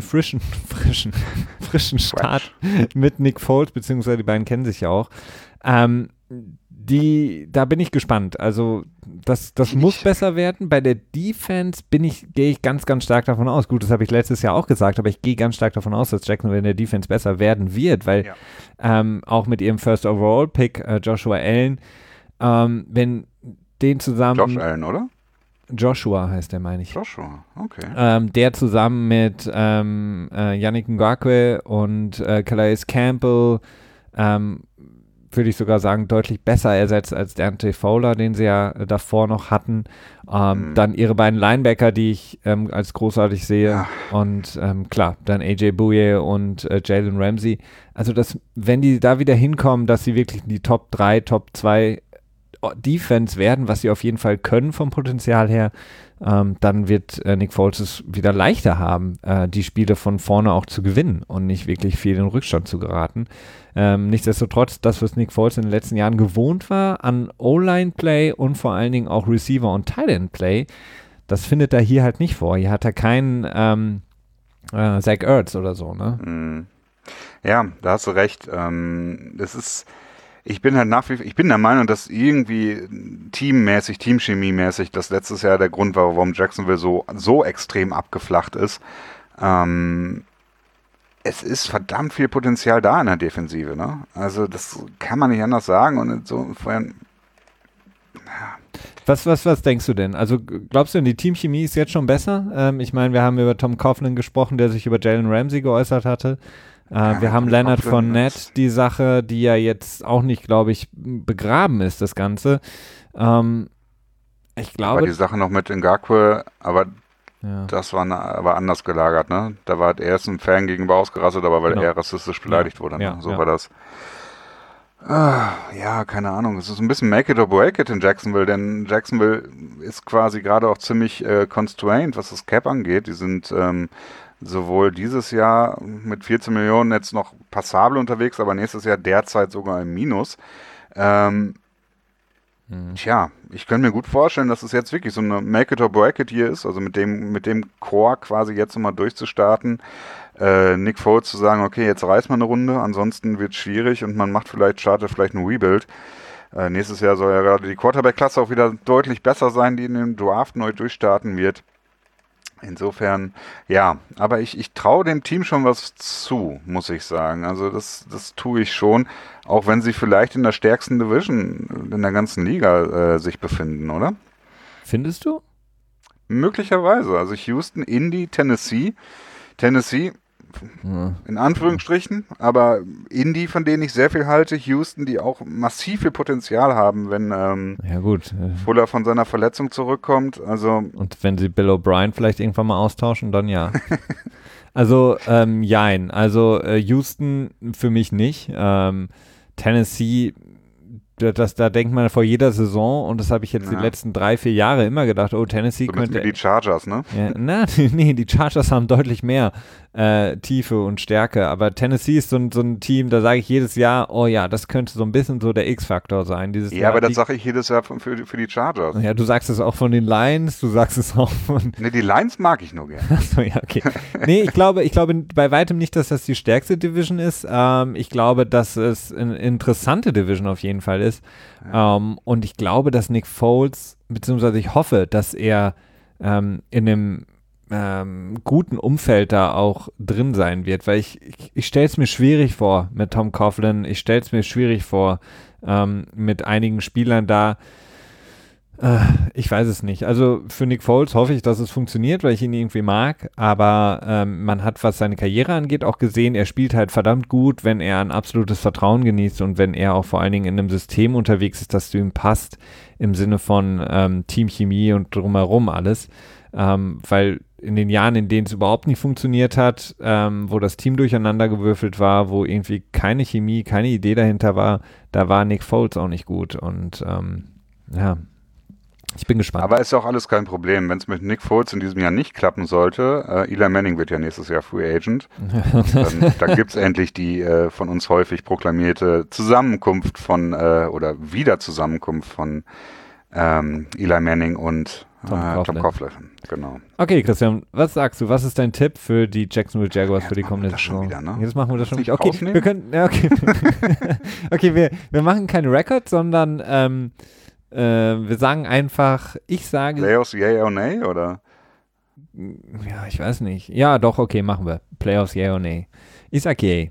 Start mit Nick Foles, beziehungsweise die beiden kennen sich ja auch. Da bin ich gespannt. Also das muss besser werden. Bei der Defense gehe ich ganz, ganz stark davon aus. Gut, das habe ich letztes Jahr auch gesagt, aber ich gehe ganz stark davon aus, dass Jacksonville in der Defense besser werden wird, weil auch mit ihrem First Overall Pick, Joshua Allen, wenn den zusammen... Josh Allen, oder? Joshua heißt der, meine ich. Joshua, okay. Der zusammen mit Yannick Ngakoue und Calais Campbell würde ich sogar sagen, deutlich besser ersetzt als Dante Fowler, den sie ja davor noch hatten. Dann ihre beiden Linebacker, die ich als großartig sehe. Ja. Und klar, dann AJ Bouye und Jalen Ramsey. Also, wenn die da wieder hinkommen, dass sie wirklich die Top 3, Top 2 Defense werden, was sie auf jeden Fall können vom Potenzial her, dann wird Nick Foles es wieder leichter haben, die Spiele von vorne auch zu gewinnen und nicht wirklich viel in Rückstand zu geraten. Nichtsdestotrotz, das, was Nick Foles in den letzten Jahren gewohnt war an O-Line-Play und vor allen Dingen auch Receiver- und Tight-End-Play, das findet er hier halt nicht vor. Hier hat er keinen Zach Ertz oder so, ne? Ja, da hast du recht. Ich bin der Meinung, dass irgendwie teamchemiemäßig das letztes Jahr der Grund war, warum Jacksonville so extrem abgeflacht ist. Es ist verdammt viel Potenzial da in der Defensive, ne? Also das kann man nicht anders sagen und insofern. Was denkst du denn? Also glaubst du denn, die Teamchemie ist jetzt schon besser? Ich meine, wir haben über Tom Coughlin gesprochen, der sich über Jalen Ramsey geäußert hatte. Wir haben Leonard Fournette, die Sache, die ja jetzt auch nicht, glaube ich, begraben ist, das Ganze. Ich glaube... Aber die Sache noch mit Ngakoue, aber das war aber anders gelagert, ne? Da war er erst ein Fan gegenüber ausgerastet, aber weil er rassistisch beleidigt wurde. Ne? War das. Keine Ahnung. Es ist ein bisschen make it or break it in Jacksonville, denn Jacksonville ist quasi gerade auch ziemlich constrained, was das Cap angeht. Die sind... sowohl dieses Jahr mit 14 Millionen jetzt noch passabel unterwegs, aber nächstes Jahr derzeit sogar im Minus. Ich könnte mir gut vorstellen, dass es jetzt wirklich so eine Make it or break it hier ist, also mit dem Core quasi jetzt nochmal durchzustarten. Nick Foles zu sagen, okay, jetzt reißt man eine Runde, ansonsten wird es schwierig und man startet vielleicht ein Rebuild. Nächstes Jahr soll ja gerade die Quarterback-Klasse auch wieder deutlich besser sein, die in dem Draft neu durchstarten wird. Insofern, aber ich traue dem Team schon was zu, muss ich sagen. Also das tue ich schon, auch wenn sie vielleicht in der stärksten Division in der ganzen Liga sich befinden, oder? Findest du? Möglicherweise. Also Houston, Indy, Tennessee. Tennessee in Anführungsstrichen, aber Indy, von denen ich sehr viel halte, Houston, die auch massiv viel Potenzial haben, wenn ja gut. Fuller von seiner Verletzung zurückkommt. Also Und wenn sie Bill O'Brien vielleicht irgendwann mal austauschen, dann ja. Also, jein. Also, Houston für mich nicht. Tennessee, da denkt man vor jeder Saison, und das habe ich jetzt die letzten 3-4 Jahre immer gedacht, oh, Tennessee so könnte... wie die Chargers, ne? Ja, nee, die Chargers haben deutlich mehr Tiefe und Stärke, aber Tennessee ist so ein Team, da sage ich jedes Jahr, oh ja, das könnte so ein bisschen so der X-Faktor sein. Ja, aber das sage ich jedes Jahr für die Chargers. Ja, du sagst es auch von den Lions, du sagst es auch von... Ne, die Lions mag ich nur gerne. Achso, ja, okay. Nee, ich glaube bei weitem nicht, dass das die stärkste Division ist. Ich glaube, dass es eine interessante Division auf jeden Fall ist. Ja. Und ich glaube, dass Nick Foles, beziehungsweise ich hoffe, dass er in einem guten Umfeld da auch drin sein wird, weil ich stelle es mir schwierig vor mit Tom Coughlin, ich stelle es mir schwierig vor mit einigen Spielern da. Ich weiß es nicht. Also für Nick Foles hoffe ich, dass es funktioniert, weil ich ihn irgendwie mag, aber man hat, was seine Karriere angeht, auch gesehen, er spielt halt verdammt gut, wenn er ein absolutes Vertrauen genießt und wenn er auch vor allen Dingen in einem System unterwegs ist, das zu ihm passt, im Sinne von Teamchemie und drumherum alles, weil in den Jahren, in denen es überhaupt nicht funktioniert hat, wo das Team durcheinander gewürfelt war, wo irgendwie keine Chemie, keine Idee dahinter war, da war Nick Foles auch nicht gut und ja, ich bin gespannt. Aber ist ja auch alles kein Problem. Wenn es mit Nick Foles in diesem Jahr nicht klappen sollte, Eli Manning wird ja nächstes Jahr Free Agent. Dann gibt es endlich die von uns häufig proklamierte Zusammenkunft oder Wiederzusammenkunft von Eli Manning und Tom Coughlin. Genau. Okay, Christian, was sagst du? Was ist dein Tipp für die Jacksonville Jaguars für die kommende Saison? Jetzt machen wir das schon wieder. Okay, wir können. Ja, okay. Okay, wir machen keinen Record, sondern wir sagen einfach, ich sage... Playoffs, yay or nay, oder? Ja, ich weiß nicht. Ja, doch, okay, machen wir. Playoffs, yay or nay. Ich sag yay.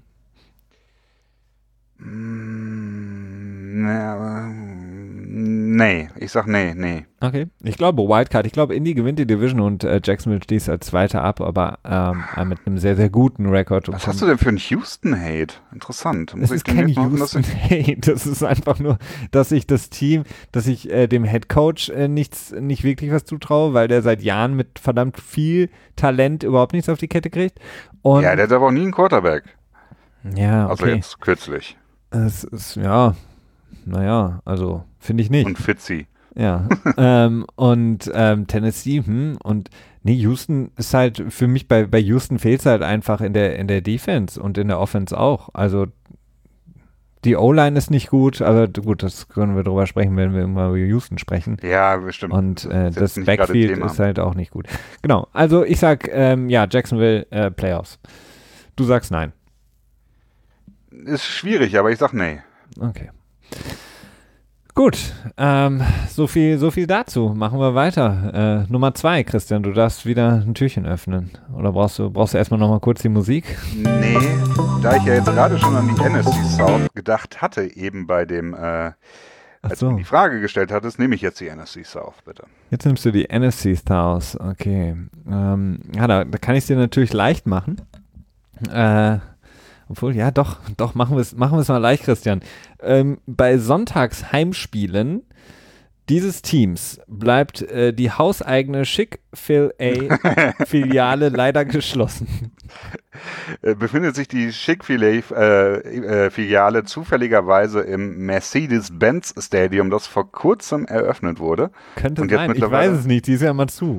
Nee, ich sag nee. Okay, ich glaube Wildcard. Ich glaube, Indy gewinnt die Division und Jacksonville schließt als Zweiter ab, aber mit einem sehr, sehr guten Rekord. Was hast du denn für einen Houston-Hate? Interessant. Das ist kein Houston-Hate. Das ist einfach nur, dass ich dem Headcoach nicht wirklich was zutraue, weil der seit Jahren mit verdammt viel Talent überhaupt nichts auf die Kette kriegt. Und ja, der hat aber auch nie einen Quarterback. Ja, okay. Also jetzt kürzlich. Es ist, ja, naja, also finde ich nicht. Und Fitzy. Ja, und Tennessee, und nee, Houston ist halt, für mich bei Houston fehlt es halt einfach in der Defense und in der Offense auch. Also die O-Line ist nicht gut, aber gut, das können wir drüber sprechen, wenn wir immer über Houston sprechen. Ja, bestimmt. Und das Backfield ist halt auch nicht gut. Genau, also ich sag, ja, Jacksonville Playoffs. Du sagst nein. Ist schwierig, aber ich sag nee. Okay. Gut, so viel dazu. Machen wir weiter. Nummer 2, Christian, du darfst wieder ein Türchen öffnen. Oder brauchst du erstmal nochmal kurz die Musik? Nee, da ich ja jetzt gerade schon an die NFC South gedacht hatte, eben bei dem, als du mir die Frage gestellt hattest, nehme ich jetzt die NFC South, bitte. Jetzt nimmst du die NFC South, okay. Ja, da kann ich es dir natürlich leicht machen. Obwohl, ja, doch, machen wir es mal leicht, Christian. Bei Sonntagsheimspielen dieses Teams bleibt die hauseigene Chick-fil-A-Filiale leider geschlossen. Befindet sich die Chick-fil-A-Filiale zufälligerweise im Mercedes-Benz Stadium, das vor kurzem eröffnet wurde? Könnte sein, ich weiß es nicht, die ist ja mal zu.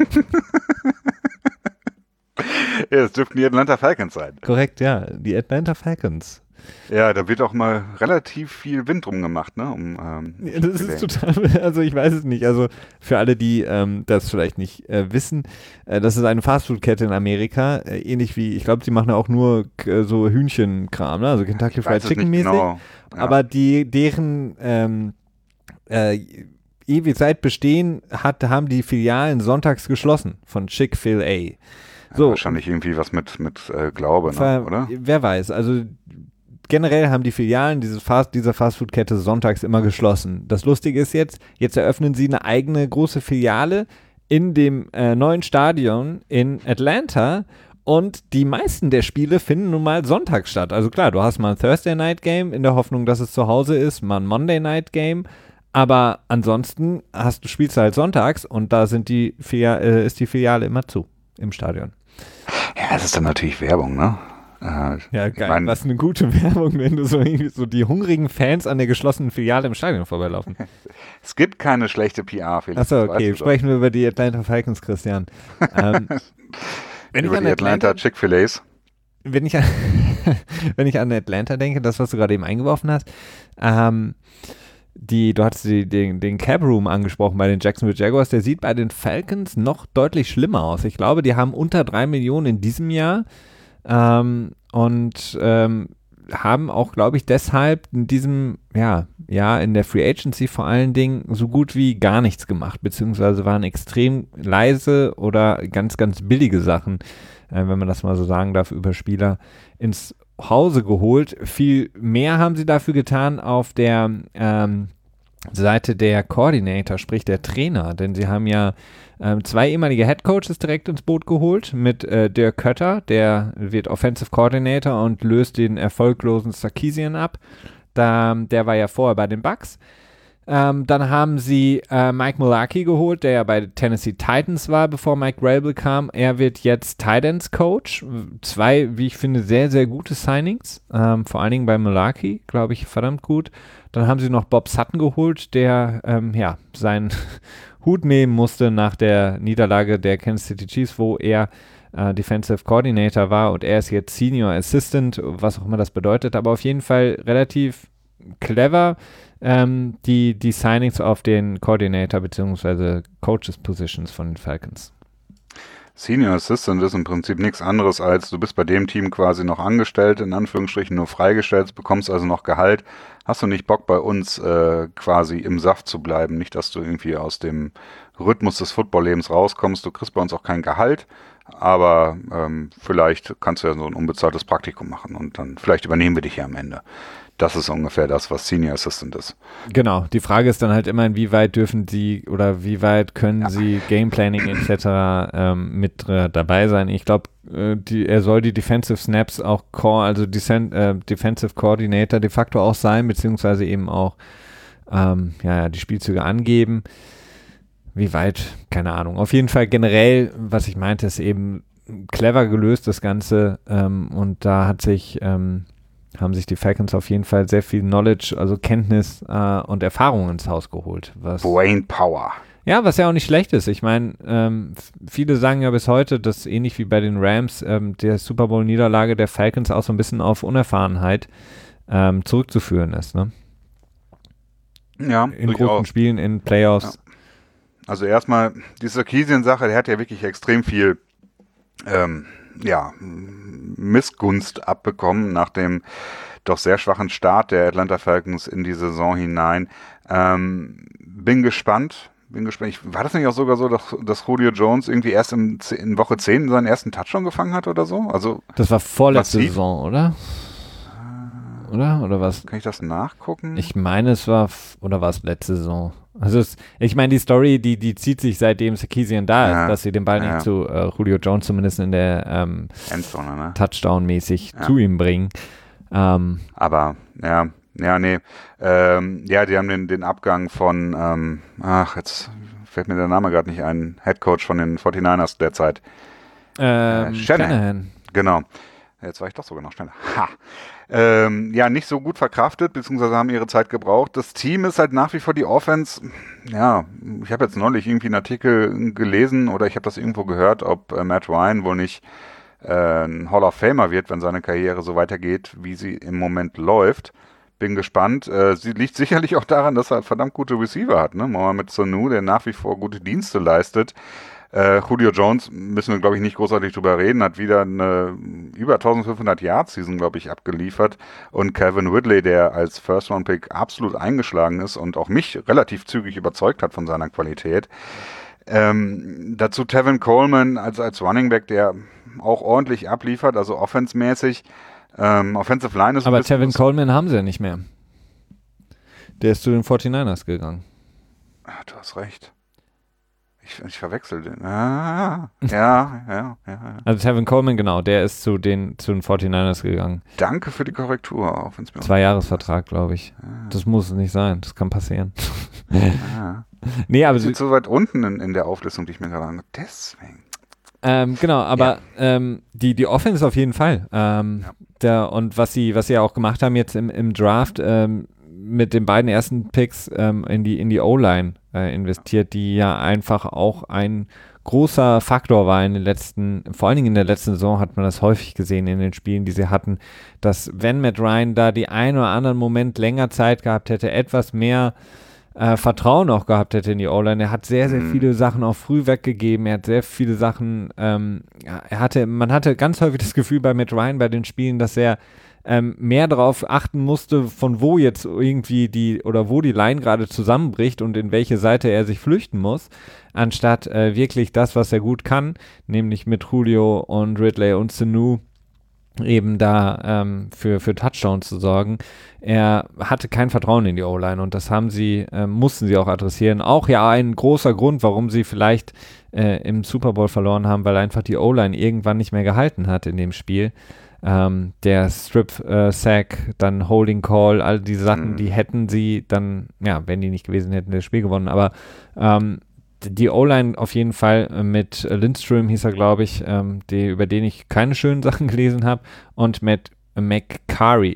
Ja, das dürften die Atlanta Falcons sein. Korrekt, ja, die Atlanta Falcons. Ja, da wird auch mal relativ viel Wind drum gemacht, ne? Ja, das ist total, also ich weiß es nicht, also für alle, die das vielleicht nicht wissen, das ist eine Fastfood-Kette in Amerika, ähnlich wie, ich glaube, sie machen ja auch nur so Hühnchenkram, ne? Also Kentucky Fried Chicken mäßig, genau. Ja. Aber deren ewig seit Bestehen haben die Filialen sonntags geschlossen von Chick-fil-A. So. Ja, wahrscheinlich irgendwie was mit Glaube, ne, oder? Wer weiß, also generell haben die Filialen dieser Fastfood-Kette sonntags immer geschlossen. Das Lustige ist jetzt eröffnen sie eine eigene große Filiale in dem neuen Stadion in Atlanta Und die meisten der Spiele finden nun mal sonntags statt. Also klar, du hast mal ein Thursday Night Game in der Hoffnung, dass es zu Hause ist, mal ein Monday Night Game. Aber ansonsten spielst du halt sonntags und da ist die Filiale immer zu im Stadion. Ja, es ist dann natürlich Werbung, ne? Ja, geil. Was eine gute Werbung, wenn du so die hungrigen Fans an der geschlossenen Filiale im Stadion vorbeilaufen. Es gibt keine schlechte PR, Felix. Achso, okay. Sprechen wir über die Atlanta Falcons, Christian. Über die Atlanta Chick-fil-A's. Wenn ich an Atlanta denke, das, was du gerade eben eingeworfen hast, du hattest den Cap Room angesprochen bei den Jacksonville Jaguars, der sieht bei den Falcons noch deutlich schlimmer aus. Ich glaube, die haben unter 3 Millionen in diesem Jahr und haben auch, glaube ich, deshalb in diesem Jahr in der Free Agency vor allen Dingen so gut wie gar nichts gemacht, beziehungsweise waren extrem leise oder ganz, ganz billige Sachen, wenn man das mal so sagen darf, über Spieler ins Hause geholt. Viel mehr haben sie dafür getan auf der Seite der Coordinator, sprich der Trainer, denn sie haben ja 2 ehemalige Headcoaches direkt ins Boot geholt mit Dirk Koetter, der wird Offensive Coordinator und löst den erfolglosen Sarkisian ab. Der war ja vorher bei den Bucks. Dann haben sie Mike Mularkey geholt, der ja bei Tennessee Titans war, bevor Mike Vrabel kam. Er wird jetzt Tight Ends Coach. 2, wie ich finde, sehr, sehr gute Signings. Vor allen Dingen bei Mularkey, glaube ich, verdammt gut. Dann haben sie noch Bob Sutton geholt, der seinen Hut nehmen musste nach der Niederlage der Kansas City Chiefs, wo er Defensive Coordinator war und er ist jetzt Senior Assistant, was auch immer das bedeutet, aber auf jeden Fall relativ clever, die Signings auf den Coordinator bzw. Coaches Positions von den Falcons. Senior Assistant ist im Prinzip nichts anderes als, du bist bei dem Team quasi noch angestellt, in Anführungsstrichen nur freigestellt, bekommst also noch Gehalt. Hast du nicht Bock, bei uns quasi im Saft zu bleiben? Nicht, dass du irgendwie aus dem Rhythmus des Footballlebens rauskommst. Du kriegst bei uns auch kein Gehalt, aber vielleicht kannst du ja so ein unbezahltes Praktikum machen und dann vielleicht übernehmen wir dich ja am Ende. Das ist ungefähr das, was Senior Assistant ist. Genau, die Frage ist dann halt immer, inwieweit dürfen sie oder wie weit können sie Gameplanning etc. mit dabei sein. Ich glaube, er soll die Defensive Snaps auch Defensive Coordinator de facto auch sein, beziehungsweise eben auch die Spielzüge angeben. Wie weit? Keine Ahnung. Auf jeden Fall generell, was ich meinte, ist eben clever gelöst, das Ganze. Und da haben sich die Falcons auf jeden Fall sehr viel Knowledge, also Kenntnis und Erfahrung ins Haus geholt. Brain Power. Ja, was ja auch nicht schlecht ist. Ich meine, viele sagen ja bis heute, dass ähnlich wie bei den Rams der Super Bowl-Niederlage der Falcons auch so ein bisschen auf Unerfahrenheit zurückzuführen ist. Ne? Ja, in großen Spielen, in Playoffs. Ja. Also erstmal, die Sarkisian-Sache, der hat ja wirklich extrem viel Missgunst abbekommen nach dem doch sehr schwachen Start der Atlanta Falcons in die Saison hinein. Bin gespannt. War das nicht auch sogar so, dass Julio Jones irgendwie erst in Woche 10 seinen ersten Touchdown gefangen hat oder so? Also das war vorletzte Saison, oder? Oder was? Kann ich das nachgucken? Ich meine, es war, oder war es letzte Saison? Also ich meine, die Story, die zieht sich seitdem Sarkisian da ist, dass sie den Ball nicht zu Julio Jones zumindest in der Endzone, ne? Touchdown-mäßig zu ihm bringen. Aber, die haben den Abgang von, jetzt fällt mir der Name gerade nicht ein, Headcoach von den 49ers derzeit. Shanahan. Genau. Jetzt war ich doch sogar noch schneller. Nicht so gut verkraftet, beziehungsweise haben ihre Zeit gebraucht. Das Team ist halt nach wie vor die Offense. Ja, ich habe jetzt neulich irgendwie einen Artikel gelesen oder ich habe das irgendwo gehört, ob Matt Ryan wohl nicht ein Hall of Famer wird, wenn seine Karriere so weitergeht, wie sie im Moment läuft. Bin gespannt. Sie liegt sicherlich auch daran, dass er verdammt gute Receiver hat. Ne? Mohamed Sanu, der nach wie vor gute Dienste leistet. Julio Jones, müssen wir, glaube ich, nicht großartig drüber reden, hat wieder eine über 1500 Yards-Season, glaube ich, abgeliefert. Und Calvin Ridley, der als First-Round-Pick absolut eingeschlagen ist und auch mich relativ zügig überzeugt hat von seiner Qualität. Dazu Tevin Coleman als Running Back, der auch ordentlich abliefert, also offense-mäßig. Offensive Line ist aber Tevin Coleman haben sie ja nicht mehr. Der ist zu den 49ers gegangen. Ach, du hast recht. Ich verwechsel den. Ja. Also Tevin Coleman, genau, der ist zu den 49ers gegangen. Danke für die Korrektur. Auch 2-Jahres-Vertrag, glaube ich. Das muss nicht sein, das kann passieren. Nee, aber sind so weit unten in der Auflistung, die ich mir gerade angeguckt habe. Deswegen. Genau, aber die Offense auf jeden Fall. Und was sie ja auch gemacht haben jetzt im Draft, mit den beiden ersten Picks in die O-Line investiert, die ja einfach auch ein großer Faktor war vor allen Dingen in der letzten Saison hat man das häufig gesehen in den Spielen, die sie hatten, dass wenn Matt Ryan da die einen oder anderen Moment länger Zeit gehabt hätte, etwas mehr Vertrauen auch gehabt hätte in die O-Line. Er hat sehr, sehr viele Sachen auch früh weggegeben. Er hat sehr viele Sachen, man hatte ganz häufig das Gefühl bei Matt Ryan bei den Spielen, dass er mehr darauf achten musste, von wo jetzt irgendwie wo die Line gerade zusammenbricht und in welche Seite er sich flüchten muss, anstatt wirklich das, was er gut kann, nämlich mit Julio und Ridley und Sanu eben da für Touchdowns zu sorgen. Er hatte kein Vertrauen in die O-Line und das mussten sie auch adressieren. Auch ja ein großer Grund, warum sie vielleicht im Super Bowl verloren haben, weil einfach die O-Line irgendwann nicht mehr gehalten hat in dem Spiel. Der Strip-Sack, dann Holding Call, all diese Sachen, die hätten sie dann, ja, wenn die nicht gewesen hätten, das Spiel gewonnen. Aber die O-Line auf jeden Fall mit Lindström hieß er, glaube ich, über den ich keine schönen Sachen gelesen habe, und mit McGarry,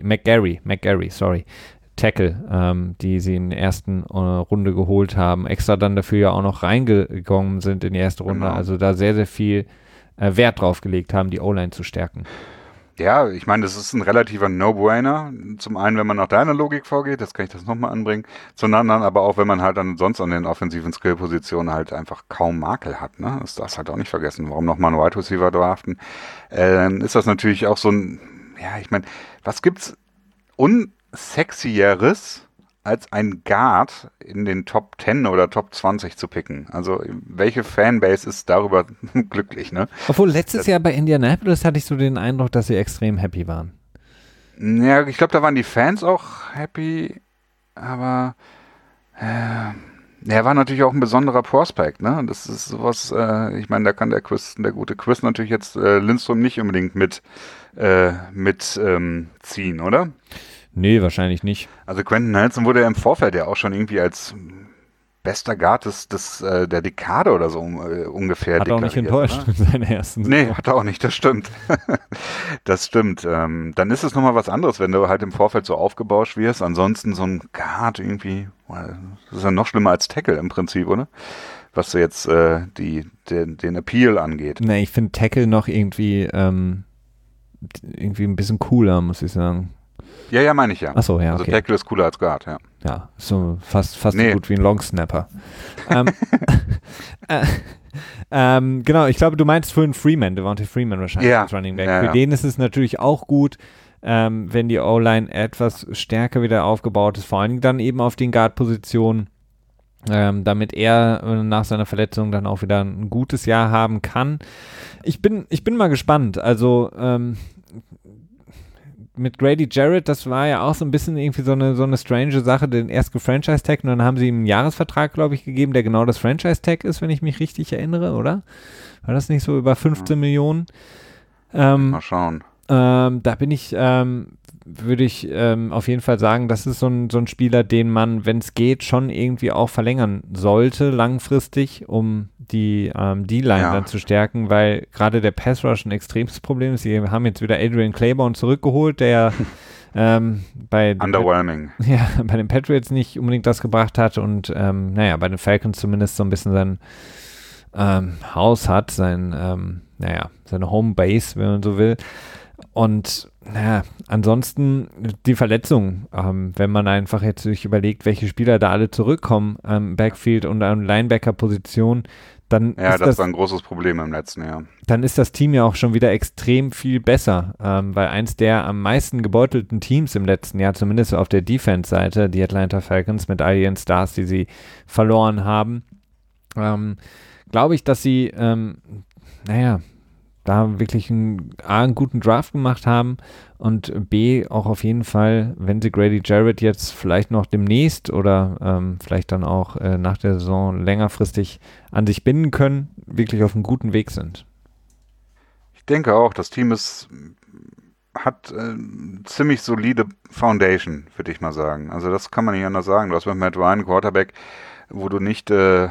Tackle, die sie in der ersten Runde geholt haben, extra dann dafür ja auch noch reingegangen sind in die erste Runde, also da sehr, sehr viel Wert drauf gelegt haben, die O-Line zu stärken. Ja, ich meine, das ist ein relativer No-Brainer. Zum einen, wenn man nach deiner Logik vorgeht, das kann ich das nochmal anbringen. Zum anderen aber auch, wenn man halt dann sonst an den offensiven Skill-Positionen halt einfach kaum Makel hat. Ne? Das darfst halt auch nicht vergessen. Warum nochmal einen Wide Receiver draften? Ist das natürlich auch so ein, ja, ich meine, was gibt's unsexieres als ein Guard in den Top 10 oder Top 20 zu picken. Also welche Fanbase ist darüber glücklich, ne? Obwohl letztes Jahr bei Indianapolis hatte ich so den Eindruck, dass sie extrem happy waren. Ja, ich glaube, da waren die Fans auch happy, aber er war natürlich auch ein besonderer Prospect, ne? Das ist sowas, ich meine, da kann der gute Chris natürlich jetzt Lindström nicht unbedingt ziehen, oder? Nee, wahrscheinlich nicht. Also Quentin Nelson wurde ja im Vorfeld ja auch schon irgendwie als bester Guard der Dekade oder so ungefähr hat auch nicht enttäuscht, ne? In seiner ersten Saison. Nee, hat er auch nicht, das stimmt. Das stimmt. Dann ist es nochmal was anderes, wenn du halt im Vorfeld so aufgebauscht wirst. Ansonsten so ein Guard irgendwie, das ist ja noch schlimmer als Tackle im Prinzip, oder? Was so jetzt den Appeal angeht. Nee, ich finde Tackle noch irgendwie ein bisschen cooler, muss ich sagen. Ja, meine ich ja. Achso, ja, also okay. Tackle ist cooler als Guard, ja. Ja, so fast so gut wie ein Longsnapper. Genau, ich glaube, du meinst für einen Devontae Freeman wahrscheinlich als Running Back. Für den ist es natürlich auch gut, wenn die O-Line etwas stärker wieder aufgebaut ist, vor allen Dingen dann eben auf den Guard-Positionen, damit er nach seiner Verletzung dann auch wieder ein gutes Jahr haben kann. Ich bin mal gespannt. Also mit Grady Jarrett, das war ja auch so ein bisschen irgendwie so eine strange Sache, den erst gefranchise-taggt und dann haben sie ihm einen Jahresvertrag, glaube ich, gegeben, der genau das Franchise-Tag ist, wenn ich mich richtig erinnere, oder? War das nicht so über 15 Millionen? Mal schauen. Da würde ich auf jeden Fall sagen, das ist so ein Spieler, den man, wenn es geht, schon irgendwie auch verlängern sollte, langfristig, um die D-Line dann zu stärken, weil gerade der Pass-Rush ein extremes Problem ist. Sie haben jetzt wieder Adrian Claiborne zurückgeholt, der Underwhelming. Bei den Patriots nicht unbedingt das gebracht hat und bei den Falcons zumindest so ein bisschen sein Haus hat, seine Homebase, wenn man so will. Und ansonsten die Verletzungen, wenn man einfach jetzt sich überlegt, welche Spieler da alle zurückkommen am Backfield und an Linebacker-Position, dann ist das war ein großes Problem im letzten Jahr. Dann ist das Team ja auch schon wieder extrem viel besser, weil eins der am meisten gebeutelten Teams im letzten Jahr, zumindest auf der Defense-Seite, die Atlanta Falcons mit all ihren Stars, die sie verloren haben, glaube ich, dass sie da wirklich einen guten Draft gemacht haben und B, auch auf jeden Fall, wenn sie Grady Jarrett jetzt vielleicht noch demnächst oder vielleicht dann auch nach der Saison längerfristig an sich binden können, wirklich auf einem guten Weg sind. Ich denke auch, das Team hat ziemlich solide Foundation, würde ich mal sagen. Also das kann man nicht anders sagen. Du hast mit Matt Ryan einen Quarterback, wo du nicht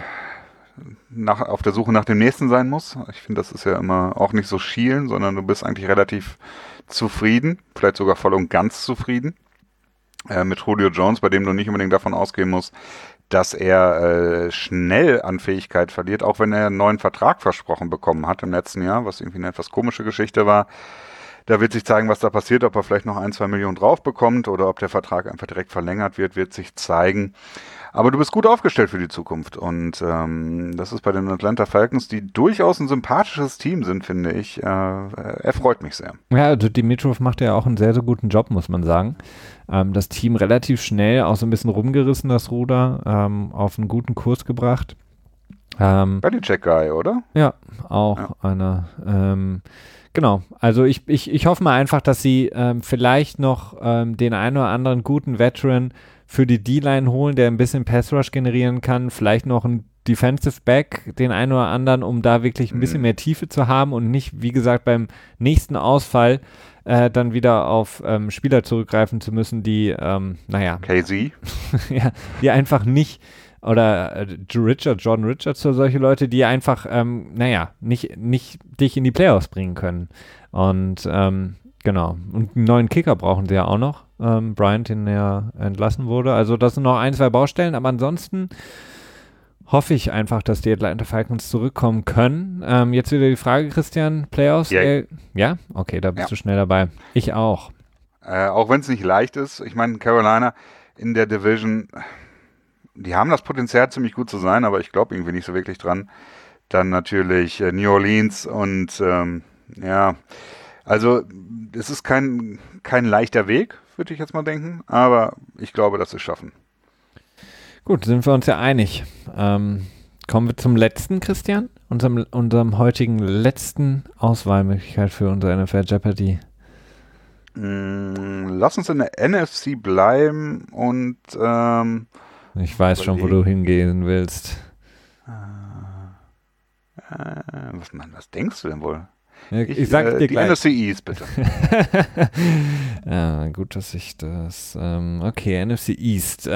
auf der Suche nach dem nächsten sein musst. Ich finde, das ist ja immer auch nicht so schielen, sondern du bist eigentlich relativ zufrieden, vielleicht sogar voll und ganz zufrieden. Mit Julio Jones, bei dem du nicht unbedingt davon ausgehen musst, dass er schnell an Fähigkeit verliert, auch wenn er einen neuen Vertrag versprochen bekommen hat im letzten Jahr, was irgendwie eine etwas komische Geschichte war. Da wird sich zeigen, was da passiert, ob er vielleicht noch 1-2 Millionen drauf bekommt oder ob der Vertrag einfach direkt verlängert wird sich zeigen. Aber du bist gut aufgestellt für die Zukunft und das ist bei den Atlanta Falcons, die durchaus ein sympathisches Team sind, finde ich, erfreut mich sehr. Ja, also Dimitroff macht ja auch einen sehr, sehr guten Job, muss man sagen. Das Team relativ schnell auch so ein bisschen rumgerissen, das Ruder, auf einen guten Kurs gebracht. Belichick-Guy, oder? Ja, auch einer. Genau, also ich hoffe mal einfach, dass sie vielleicht noch den einen oder anderen guten Veteran für die D-Line holen, der ein bisschen Pass-Rush generieren kann, vielleicht noch ein Defensive Back, den einen oder anderen, um da wirklich ein bisschen mehr Tiefe zu haben und nicht, wie gesagt, beim nächsten Ausfall dann wieder auf Spieler zurückgreifen zu müssen, die, KZ? ja, die einfach nicht, oder Jordan Richards oder solche Leute, die einfach, nicht dich in die Playoffs bringen können. Und genau. Und einen neuen Kicker brauchen sie ja auch noch. Bryant, den ja entlassen wurde. Also das sind noch 1-2 Baustellen, aber ansonsten hoffe ich einfach, dass die Atlanta Falcons zurückkommen können. Jetzt wieder die Frage, Christian, Playoffs? Ja? Okay, da bist du schnell dabei. Ich auch. Auch wenn es nicht leicht ist. Ich meine, Carolina in der Division, die haben das Potenzial, ziemlich gut zu sein, aber ich glaube irgendwie nicht so wirklich dran. Dann natürlich New Orleans und also es ist kein leichter Weg, würde ich jetzt mal denken, aber ich glaube, dass sie es schaffen. Gut, sind wir uns ja einig. Kommen wir zum letzten, Christian, unserem heutigen letzten Auswahlmöglichkeit für unsere NFL Jeopardy. Lass uns in der NFC bleiben und ich weiß schon, wo du hingehen willst. Was denkst du denn wohl? Ich sag dir gleich. Die NFC East, bitte. Ja, gut, dass ich das. Okay, NFC East.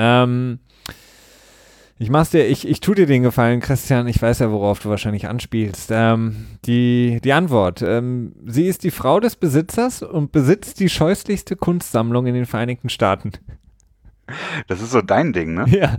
Ich tue dir den Gefallen, Christian. Ich weiß ja, worauf du wahrscheinlich anspielst. Die Antwort. Sie ist die Frau des Besitzers und besitzt die scheußlichste Kunstsammlung in den Vereinigten Staaten. Das ist so dein Ding, ne? Ja.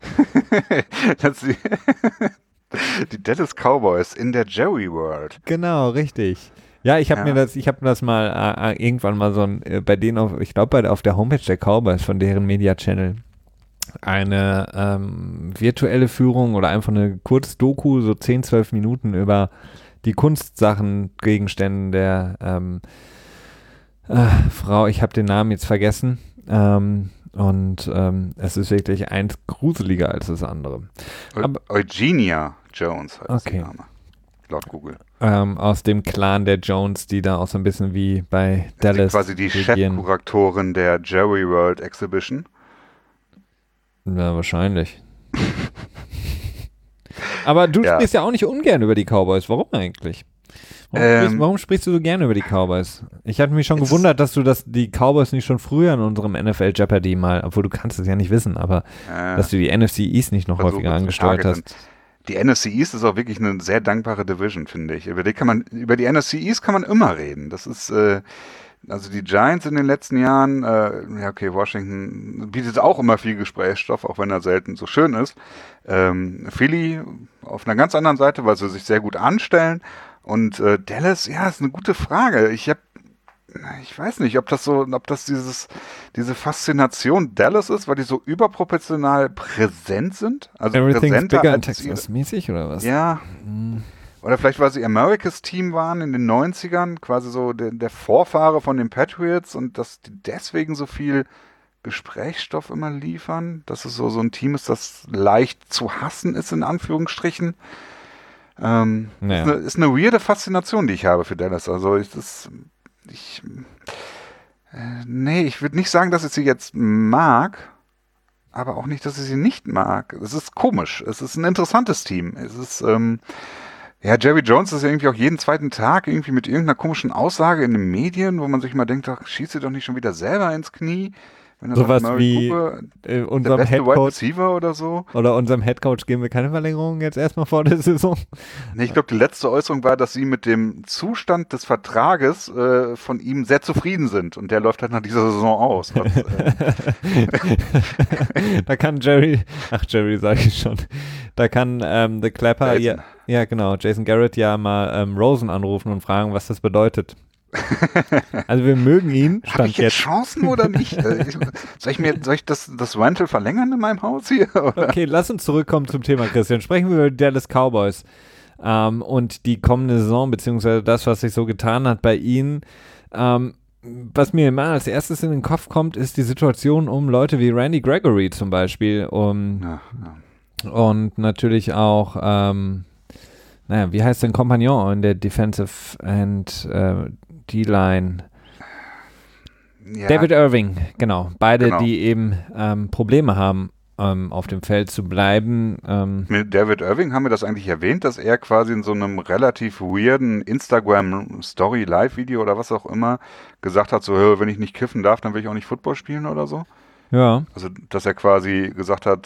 Die Dallas Cowboys in der Jerry World. Genau, richtig. Ja, ich habe mir das mal irgendwann mal bei denen auf der Homepage der Cowboys von deren Media Channel eine virtuelle Führung oder einfach eine Kurzdoku, so 10-12 Minuten über die Kunstsachen, Gegenstände der Frau, ich habe den Namen jetzt vergessen, und es ist wirklich eins gruseliger als das andere. Eugenia Jones heißt der Name, laut Google. Aus dem Clan der Jones, die da auch so ein bisschen wie bei Dallas quasi die Chefkuratorin der Jerry World Exhibition. Ja, wahrscheinlich. Aber du sprichst ja auch nicht ungern über die Cowboys. Warum eigentlich? Warum sprichst du so gerne über die Cowboys? Ich hatte mich schon gewundert, dass du die Cowboys nicht schon früher in unserem NFL Jeopardy mal, obwohl du kannst es ja nicht wissen, aber dass du die NFC East nicht noch häufiger angesteuert hast. Die NFC East ist auch wirklich eine sehr dankbare Division, finde ich. Über die NFC East kann man immer reden. Das ist, also die Giants in den letzten Jahren, Washington bietet auch immer viel Gesprächsstoff, auch wenn er selten so schön ist. Philly auf einer ganz anderen Seite, weil sie sich sehr gut anstellen. Und Dallas, ja, ist eine gute Frage. Ich weiß nicht, ob das diese Faszination Dallas ist, weil die so überproportional präsent sind. Also Everything's bigger in Texas mäßig oder was? Ja. Oder vielleicht, weil sie America's Team waren in den 90ern, quasi so der Vorfahre von den Patriots und dass die deswegen so viel Gesprächsstoff immer liefern, dass es so ein Team ist, das leicht zu hassen ist, in Anführungsstrichen. Ist eine weirde Faszination, die ich habe für Dallas. Also ich würde nicht sagen, dass ich sie jetzt mag, aber auch nicht, dass ich sie nicht mag. Es ist komisch. Es ist ein interessantes Team. Es ist, Jerry Jones ist ja irgendwie auch jeden zweiten Tag irgendwie mit irgendeiner komischen Aussage in den Medien, wo man sich mal denkt, ach, schießt ihr doch nicht schon wieder selber ins Knie. Wenn er Sowas sagt, wie Cooper, unserem der beste Wide Headcoach Receiver oder so. oder unserem Headcoach geben wir keine Verlängerung jetzt erstmal vor der Saison. Nee, ich glaube, die letzte Äußerung war, dass sie mit dem Zustand des Vertrages von ihm sehr zufrieden sind und der läuft halt nach dieser Saison aus. Da kann Jerry sage ich schon, da kann The Clapper, ja genau, Jason Garrett ja mal Rosen anrufen und fragen, was das bedeutet. Also wir mögen ihn. Habe ich jetzt Chancen oder nicht? Soll ich das Rental verlängern in meinem Haus hier? Oder? Okay, lass uns zurückkommen zum Thema, Christian. Sprechen wir über die Dallas Cowboys und die kommende Saison, beziehungsweise das, was sich so getan hat bei ihnen. Was mir immer als erstes in den Kopf kommt, ist die Situation um Leute wie Randy Gregory zum Beispiel. Und natürlich auch wie heißt denn Kompagnon in der Defensive and D-Line? Ja. David Irving, genau. Beide, die eben Probleme haben, auf dem Feld zu bleiben. Mit David Irving haben wir das eigentlich erwähnt, dass er quasi in so einem relativ weirden Instagram-Story-Live-Video oder was auch immer gesagt hat, so, wenn ich nicht kiffen darf, dann will ich auch nicht Football spielen oder so. Ja. Also, dass er quasi gesagt hat,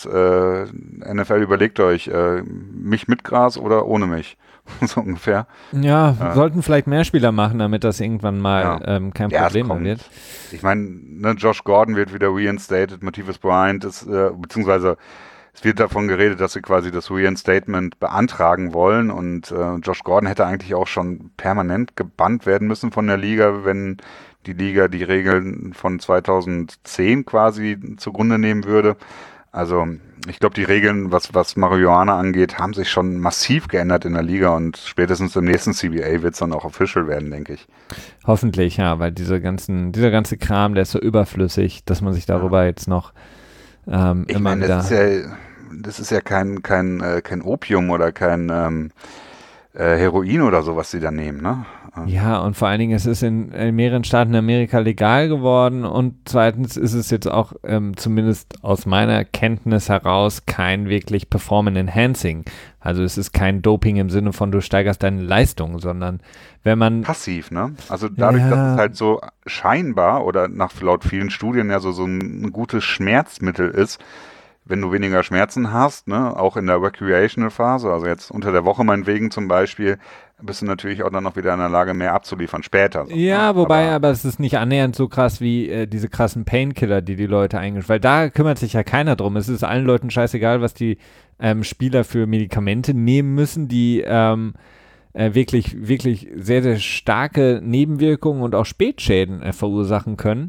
NFL überlegt euch, mich mit Gras oder ohne mich. So ungefähr. Ja, sollten vielleicht mehr Spieler machen, damit das irgendwann mal kein Problem mehr wird. Ich meine, Josh Gordon wird wieder reinstated, Martavis Bryant ist, beziehungsweise es wird davon geredet, dass sie quasi das Reinstatement beantragen wollen und Josh Gordon hätte eigentlich auch schon permanent gebannt werden müssen von der Liga, wenn die Liga die Regeln von 2010 quasi zugrunde nehmen würde. Also ich glaube, die Regeln, was Marihuana angeht, haben sich schon massiv geändert in der Liga und spätestens im nächsten CBA wird es dann auch official werden, denke ich. Hoffentlich, ja, weil dieser ganze Kram, der ist so überflüssig, dass man sich darüber jetzt noch immer wieder... Das ist ja kein Opium oder kein Heroin oder so, was sie da nehmen, ne? Ja, und vor allen Dingen, es ist in mehreren Staaten in Amerika legal geworden und zweitens ist es jetzt auch zumindest aus meiner Kenntnis heraus kein wirklich Performance-Enhancing. Also es ist kein Doping im Sinne von du steigerst deine Leistung, sondern wenn man... Passiv, ne? Also dadurch, dass es halt so scheinbar oder laut vielen Studien ja so ein gutes Schmerzmittel ist, wenn du weniger Schmerzen hast, ne, auch in der Recreational-Phase, also jetzt unter der Woche meinetwegen zum Beispiel, bist du natürlich auch dann noch wieder in der Lage, mehr abzuliefern später. So, ja, wobei, aber es ist nicht annähernd so krass wie diese krassen Painkiller, die Leute eingeschrieben, weil da kümmert sich ja keiner drum. Es ist allen Leuten scheißegal, was die Spieler für Medikamente nehmen müssen, die wirklich, wirklich sehr, sehr starke Nebenwirkungen und auch Spätschäden verursachen können,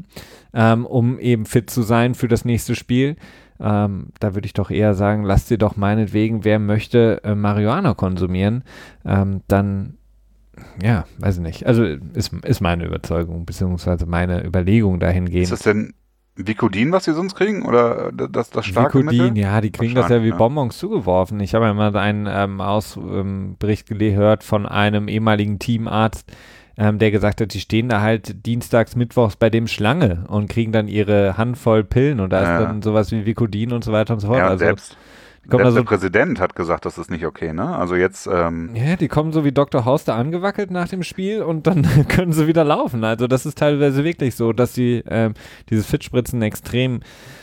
um eben fit zu sein für das nächste Spiel. Da würde ich doch eher sagen, lasst ihr doch meinetwegen, wer möchte Marihuana konsumieren, dann, ja, weiß ich nicht. Also ist meine Überzeugung, beziehungsweise meine Überlegung dahingehend. Ist das denn Vicodin, was sie sonst kriegen? Oder das starke Vicodin, Mittel? Ja, die kriegen das ja wie Bonbons zugeworfen. Ich habe ja mal einen Bericht gehört von einem ehemaligen Teamarzt, der gesagt hat, die stehen da halt dienstags, mittwochs bei dem Schlange und kriegen dann ihre Handvoll Pillen und da ist dann sowas wie Vicodin und so weiter und so fort. Ja, also, selbst der Präsident hat gesagt, das ist nicht okay, ne? Also jetzt... Ja, die kommen so wie Dr. House da angewackelt nach dem Spiel und dann können sie wieder laufen. Also das ist teilweise wirklich so, dass sie dieses Fittspritzen extrem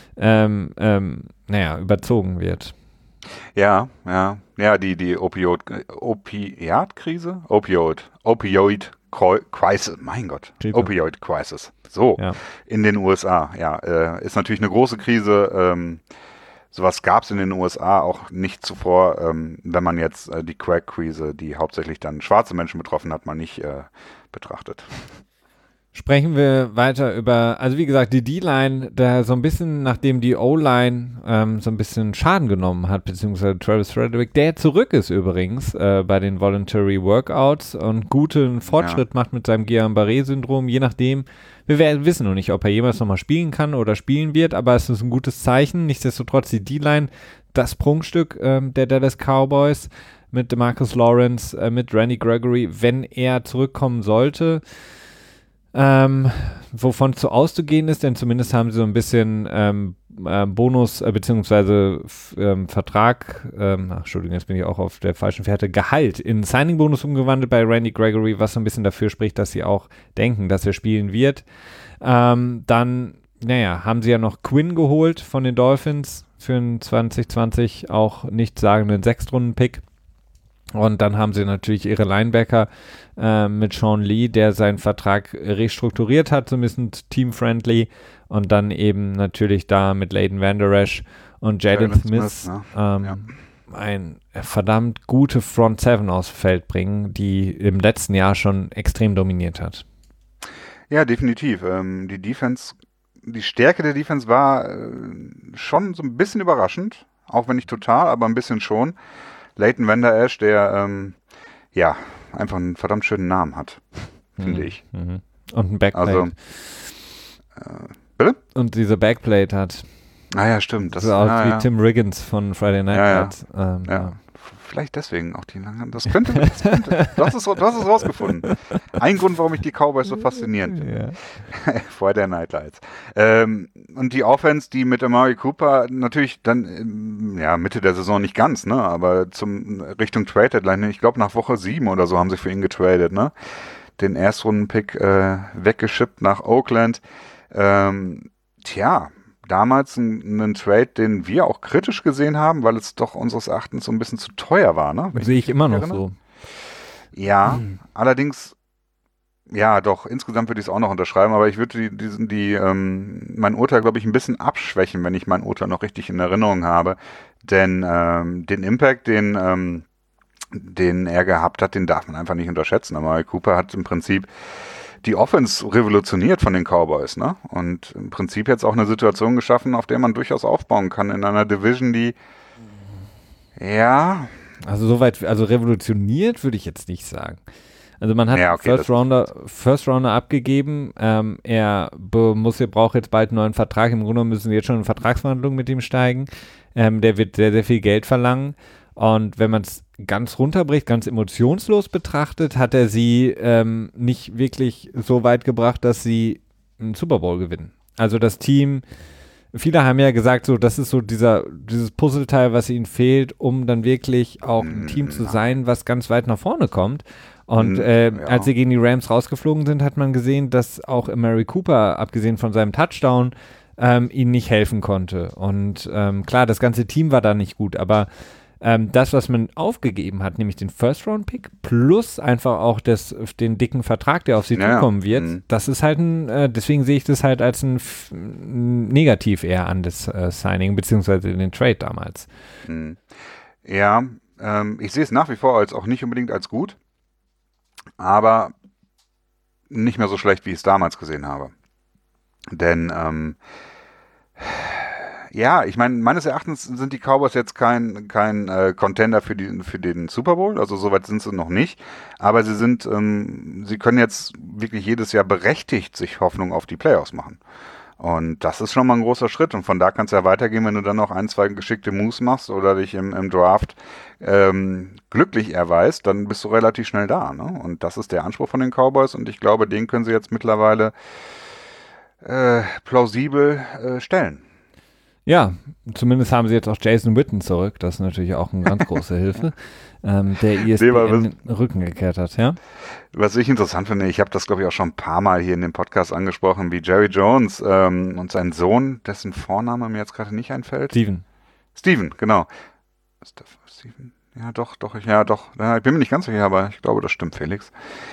überzogen wird. Ja, die Opioid-Krise? Opioid-Crisis, mein Gott, Opioid-Crisis. So, in den USA, ist natürlich eine große Krise. Sowas gab es in den USA auch nicht zuvor, wenn man jetzt die Crack-Krise, die hauptsächlich dann schwarze Menschen betroffen hat, mal nicht betrachtet. Sprechen wir weiter über, also wie gesagt, die D-Line, da so ein bisschen, nachdem die O-Line so ein bisschen Schaden genommen hat, beziehungsweise Travis Frederick, der zurück ist übrigens bei den Voluntary Workouts und guten Fortschritt macht mit seinem Guillain-Barré-Syndrom, je nachdem. Wir wissen noch nicht, ob er jemals nochmal spielen kann oder spielen wird, aber es ist ein gutes Zeichen. Nichtsdestotrotz die D-Line, das Prunkstück der Dallas Cowboys mit DeMarcus Lawrence, mit Randy Gregory, wenn er zurückkommen sollte. Wovon zu auszugehen ist, denn zumindest haben sie so ein bisschen Bonus beziehungsweise Vertrag, Entschuldigung, jetzt bin ich auch auf der falschen Fährte, Gehalt in Signing-Bonus umgewandelt bei Randy Gregory, was so ein bisschen dafür spricht, dass sie auch denken, dass er spielen wird. Dann, haben sie ja noch Quinn geholt von den Dolphins für einen 2020 auch nichtssagenden 6-Runden-Pick. Und dann haben sie natürlich ihre Linebacker mit Sean Lee, der seinen Vertrag restrukturiert hat, zumindest team-friendly. Und dann eben natürlich da mit Leighton Vander Esch und Jaden Smith ein verdammt gute Front Seven aufs Feld bringen, die im letzten Jahr schon extrem dominiert hat. Ja, definitiv. Die Stärke der Defense war schon so ein bisschen überraschend, auch wenn nicht total, aber ein bisschen schon. Leighton Vander Esch, der einfach einen verdammt schönen Namen hat, finde ich. Mhm. Und ein Backplate. Also, bitte? Und diese Backplate hat. Ah ja, stimmt. Das ist auch wie Tim Riggins von Friday Night Lights. Vielleicht deswegen auch die langen. Das könnte. Du hast es rausgefunden. Ein Grund, warum ich die Cowboys so faszinierend finde. Ja. Friday Night Lights. Und die Offense, die mit Amari Cooper natürlich dann, Mitte der Saison nicht ganz, ne, aber Richtung Trade Deadline, ich glaube nach Woche 7 oder so haben sie für ihn getradet, ne, den Erstrunden-Pick weggeschippt nach Oakland. Damals ein Trade, den wir auch kritisch gesehen haben, weil es doch unseres Erachtens so ein bisschen zu teuer war, ne? Sehe ich immer noch so. Ja, allerdings, ja doch, insgesamt würde ich es auch noch unterschreiben, aber ich würde mein Urteil, glaube ich, ein bisschen abschwächen, wenn ich mein Urteil noch richtig in Erinnerung habe. Denn den Impact, den er gehabt hat, den darf man einfach nicht unterschätzen. Aber Cooper hat im Prinzip die Offense revolutioniert von den Cowboys, ne? Und im Prinzip jetzt auch eine Situation geschaffen, auf der man durchaus aufbauen kann in einer Division, die Also revolutioniert würde ich jetzt nicht sagen. Also man hat First Rounder abgegeben. Er braucht jetzt bald einen neuen Vertrag. Im Grunde müssen wir jetzt schon in Vertragsverhandlungen mit ihm steigen. Der wird sehr, sehr viel Geld verlangen. Und wenn man es ganz runterbricht, ganz emotionslos betrachtet, hat er sie nicht wirklich so weit gebracht, dass sie einen Super Bowl gewinnen. Also das Team, viele haben ja gesagt, so das ist so dieses Puzzleteil, was ihnen fehlt, um dann wirklich auch ein Team zu sein, was ganz weit nach vorne kommt. Und als sie gegen die Rams rausgeflogen sind, hat man gesehen, dass auch Amari Cooper, abgesehen von seinem Touchdown, ihnen nicht helfen konnte. Und klar, das ganze Team war da nicht gut, aber das, was man aufgegeben hat, nämlich den First-Round-Pick plus einfach auch den dicken Vertrag, der auf sie zukommen wird, das ist halt deswegen sehe ich das halt als ein Negativ eher an das Signing, beziehungsweise den Trade damals. Ja, ich sehe es nach wie vor auch nicht unbedingt als gut, aber nicht mehr so schlecht, wie ich es damals gesehen habe. Denn ich meine, meines Erachtens sind die Cowboys jetzt kein Contender für den Super Bowl, also soweit sind sie noch nicht, aber sie können jetzt wirklich jedes Jahr berechtigt sich Hoffnung auf die Playoffs machen. Und das ist schon mal ein großer Schritt und von da kann es ja weitergehen, wenn du dann noch 1, 2 geschickte Moves machst oder dich im Draft glücklich erweist, dann bist du relativ schnell da, ne? Und das ist der Anspruch von den Cowboys und ich glaube, den können sie jetzt mittlerweile plausibel stellen. Ja, zumindest haben sie jetzt auch Jason Witten zurück. Das ist natürlich auch eine ganz große Hilfe, der ESPN den Rücken gekehrt hat, ja. Was ich interessant finde, ich habe das, glaube ich, auch schon ein paar Mal hier in dem Podcast angesprochen, wie Jerry Jones und sein Sohn, dessen Vorname mir jetzt gerade nicht einfällt. Steven, genau. Steven? Ja, doch. Ich bin mir nicht ganz sicher, aber ich glaube, das stimmt, Felix.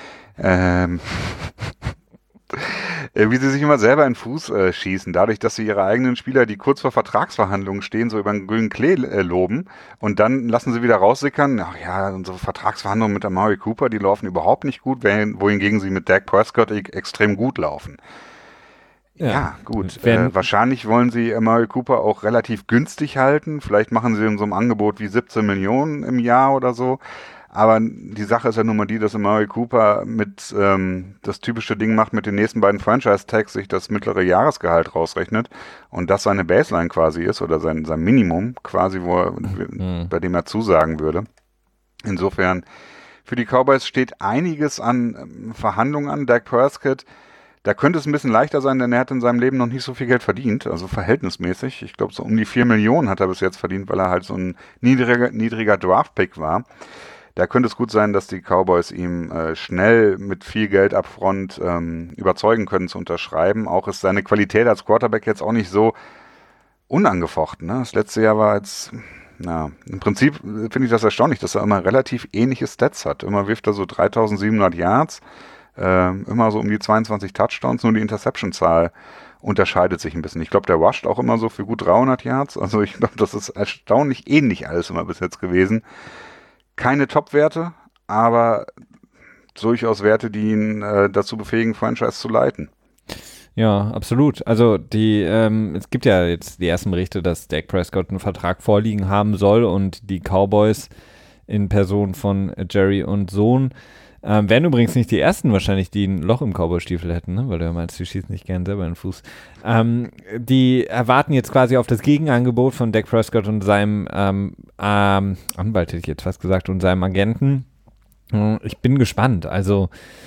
Wie sie sich immer selber in den Fuß schießen, dadurch, dass sie ihre eigenen Spieler, die kurz vor Vertragsverhandlungen stehen, so über den grünen Klee loben und dann lassen sie wieder raussickern, ach ja, unsere Vertragsverhandlungen mit Amari Cooper, die laufen überhaupt nicht gut, wohingegen sie mit Dak Prescott extrem gut laufen. Ja, gut. Wahrscheinlich wollen sie Amari Cooper auch relativ günstig halten, vielleicht machen sie in so einem Angebot wie 17 Millionen im Jahr oder so. Aber die Sache ist ja nun mal die, dass Amari Cooper das typische Ding macht, mit den nächsten beiden Franchise-Tags sich das mittlere Jahresgehalt rausrechnet und das seine Baseline quasi ist oder sein Minimum quasi, bei dem er zusagen würde. Insofern, für die Cowboys steht einiges an Verhandlungen an. Dak Prescott, da könnte es ein bisschen leichter sein, denn er hat in seinem Leben noch nicht so viel Geld verdient, also verhältnismäßig. Ich glaube, so um die 4 Millionen hat er bis jetzt verdient, weil er halt so ein niedriger Draft-Pick war. Da könnte es gut sein, dass die Cowboys ihm schnell mit viel Geld upfront überzeugen können zu unterschreiben. Auch ist seine Qualität als Quarterback jetzt auch nicht so unangefochten. Ne? Das letzte Jahr war jetzt, im Prinzip finde ich das erstaunlich, dass er immer relativ ähnliche Stats hat. Immer wirft er so 3700 Yards, immer so um die 22 Touchdowns, nur die Interception-Zahl unterscheidet sich ein bisschen. Ich glaube, der rusht auch immer so für gut 300 Yards. Also ich glaube, das ist erstaunlich ähnlich alles immer bis jetzt gewesen. Keine Top-Werte, aber durchaus Werte, die ihn dazu befähigen, Franchise zu leiten. Ja, absolut. Also es gibt ja jetzt die ersten Berichte, dass Dak Prescott einen Vertrag vorliegen haben soll und die Cowboys in Person von Jerry und Sohn wären übrigens nicht die ersten wahrscheinlich, die ein Loch im Cowboy-Stiefel hätten, ne? Weil du ja meinst, die schießen nicht gern selber in den Fuß. Die erwarten jetzt quasi auf das Gegenangebot von Dak Prescott und seinem Anwalt, hätte ich jetzt fast gesagt, und seinem Agenten. Ich bin gespannt. Also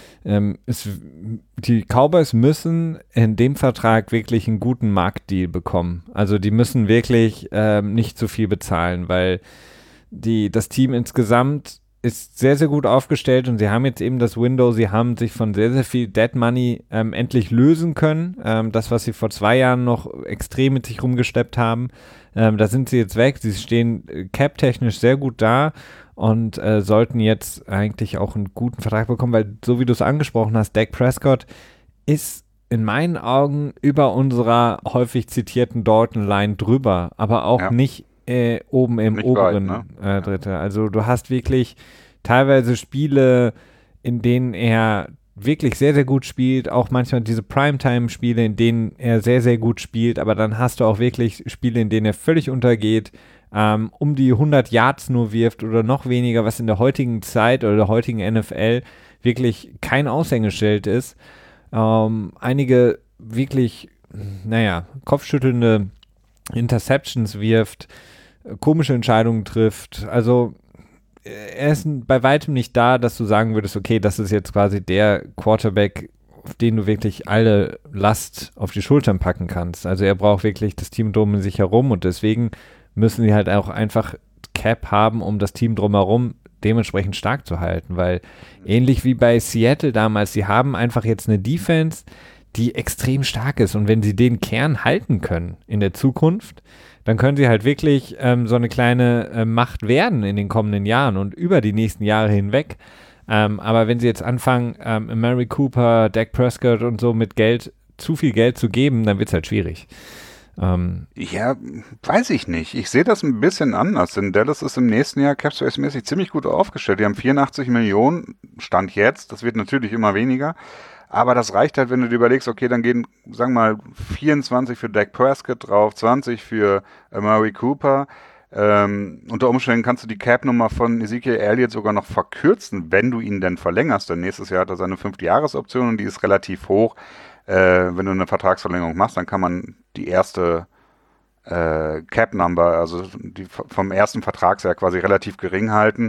die Cowboys müssen in dem Vertrag wirklich einen guten Marktdeal bekommen. Also die müssen wirklich nicht zu viel bezahlen, weil das Team insgesamt ist sehr, sehr gut aufgestellt und sie haben jetzt eben das Window, sie haben sich von sehr, sehr viel Dead Money endlich lösen können. Das, was sie vor 2 Jahren noch extrem mit sich rumgeschleppt haben, da sind sie jetzt weg. Sie stehen cap-technisch sehr gut da und sollten jetzt eigentlich auch einen guten Vertrag bekommen, weil so wie du es angesprochen hast, Dak Prescott ist in meinen Augen über unserer häufig zitierten Dalton-Line drüber, aber auch nicht oben im nicht oberen weit, ne? Drittel. Also du hast wirklich teilweise Spiele, in denen er wirklich sehr, sehr gut spielt, auch manchmal diese Primetime-Spiele, in denen er sehr, sehr gut spielt, aber dann hast du auch wirklich Spiele, in denen er völlig untergeht, um die 100 Yards nur wirft oder noch weniger, was in der heutigen Zeit oder der heutigen NFL wirklich kein Aushängeschild ist. Einige wirklich, kopfschüttelnde Interceptions wirft, komische Entscheidungen trifft. Also er ist bei weitem nicht da, dass du sagen würdest, okay, das ist jetzt quasi der Quarterback, auf den du wirklich alle Last auf die Schultern packen kannst. Also er braucht wirklich das Team drum um sich herum und deswegen müssen sie halt auch einfach Cap haben, um das Team drumherum dementsprechend stark zu halten, weil ähnlich wie bei Seattle damals, sie haben einfach jetzt eine Defense, die extrem stark ist und wenn sie den Kern halten können in der Zukunft, dann können sie halt wirklich so eine kleine Macht werden in den kommenden Jahren und über die nächsten Jahre hinweg. Aber wenn sie jetzt anfangen, Amari Cooper, Dak Prescott und so mit zu viel Geld zu geben, dann wird es halt schwierig. Ja, weiß ich nicht. Ich sehe das ein bisschen anders, denn Dallas ist im nächsten Jahr Cap-Space-mäßig ziemlich gut aufgestellt. Die haben 84 Millionen, Stand jetzt. Das wird natürlich immer weniger. Aber das reicht halt, wenn du dir überlegst, okay, dann gehen, sagen wir mal, 24 für Dak Prescott drauf, 20 für Amari Cooper. Unter Umständen kannst du die Cap-Nummer von Ezekiel Elliott sogar noch verkürzen, wenn du ihn denn verlängerst. Denn nächstes Jahr hat er seine 5-Jahres-Option und die ist relativ hoch. Wenn du eine Vertragsverlängerung machst, dann kann man die erste Cap-Number, also die vom ersten Vertragsjahr quasi relativ gering halten.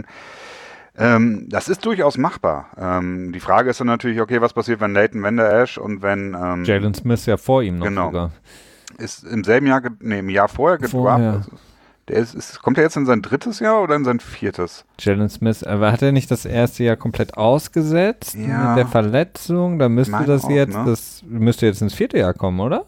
Das ist durchaus machbar. Die Frage ist dann natürlich, okay, was passiert, wenn Leighton Vander Esch und wenn Jalen Smith ja vor ihm noch sogar. Ist im selben Jahr, im Jahr vorher gedraftet. Kommt er jetzt in sein 3. Jahr oder in sein 4.? Jalen Smith, aber hat er nicht das erste Jahr komplett ausgesetzt mit der Verletzung? Da müsste müsste jetzt ins 4. Jahr kommen, oder?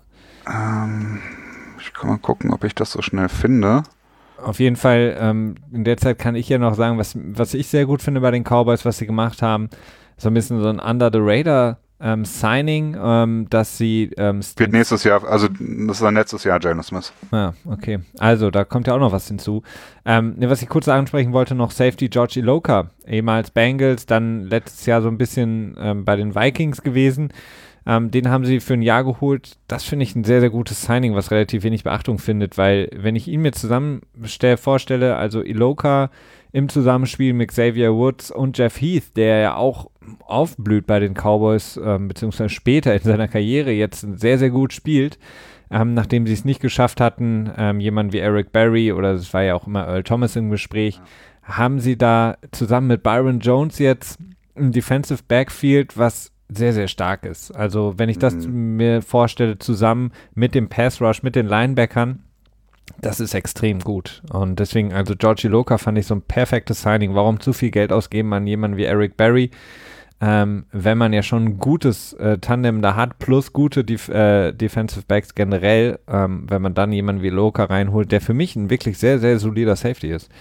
Ich kann mal gucken, ob ich das so schnell finde. Auf jeden Fall, in der Zeit kann ich ja noch sagen, was ich sehr gut finde bei den Cowboys, was sie gemacht haben, so ein bisschen so ein Under-the-Radar Signing, dass sie wird nächstes Jahr, also das ist dann letztes Jahr Jalen Smith. Ja, okay. Also, da kommt ja auch noch was hinzu. Was ich kurz ansprechen wollte, noch Safety George Iloka, ehemals Bengals, dann letztes Jahr so ein bisschen bei den Vikings gewesen. Den haben sie für ein Jahr geholt. Das finde ich ein sehr, sehr gutes Signing, was relativ wenig Beachtung findet, weil wenn ich ihn mir vorstelle, also Iloka im Zusammenspiel mit Xavier Woods und Jeff Heath, der ja auch aufblüht bei den Cowboys, beziehungsweise später in seiner Karriere jetzt sehr, sehr gut spielt, nachdem sie es nicht geschafft hatten, jemanden wie Eric Berry oder es war ja auch immer Earl Thomas im Gespräch, haben sie da zusammen mit Byron Jones jetzt ein Defensive Backfield, was sehr, sehr stark ist. Also wenn ich das mir vorstelle, zusammen mit dem Pass Rush, mit den Linebackern, das ist extrem gut. Und deswegen, also George Iloka fand ich so ein perfektes Signing. Warum zu viel Geld ausgeben an jemanden wie Eric Berry, wenn man ja schon ein gutes Tandem da hat, plus gute Defensive Backs generell, wenn man dann jemanden wie Iloka reinholt, der für mich ein wirklich sehr, sehr solider Safety ist.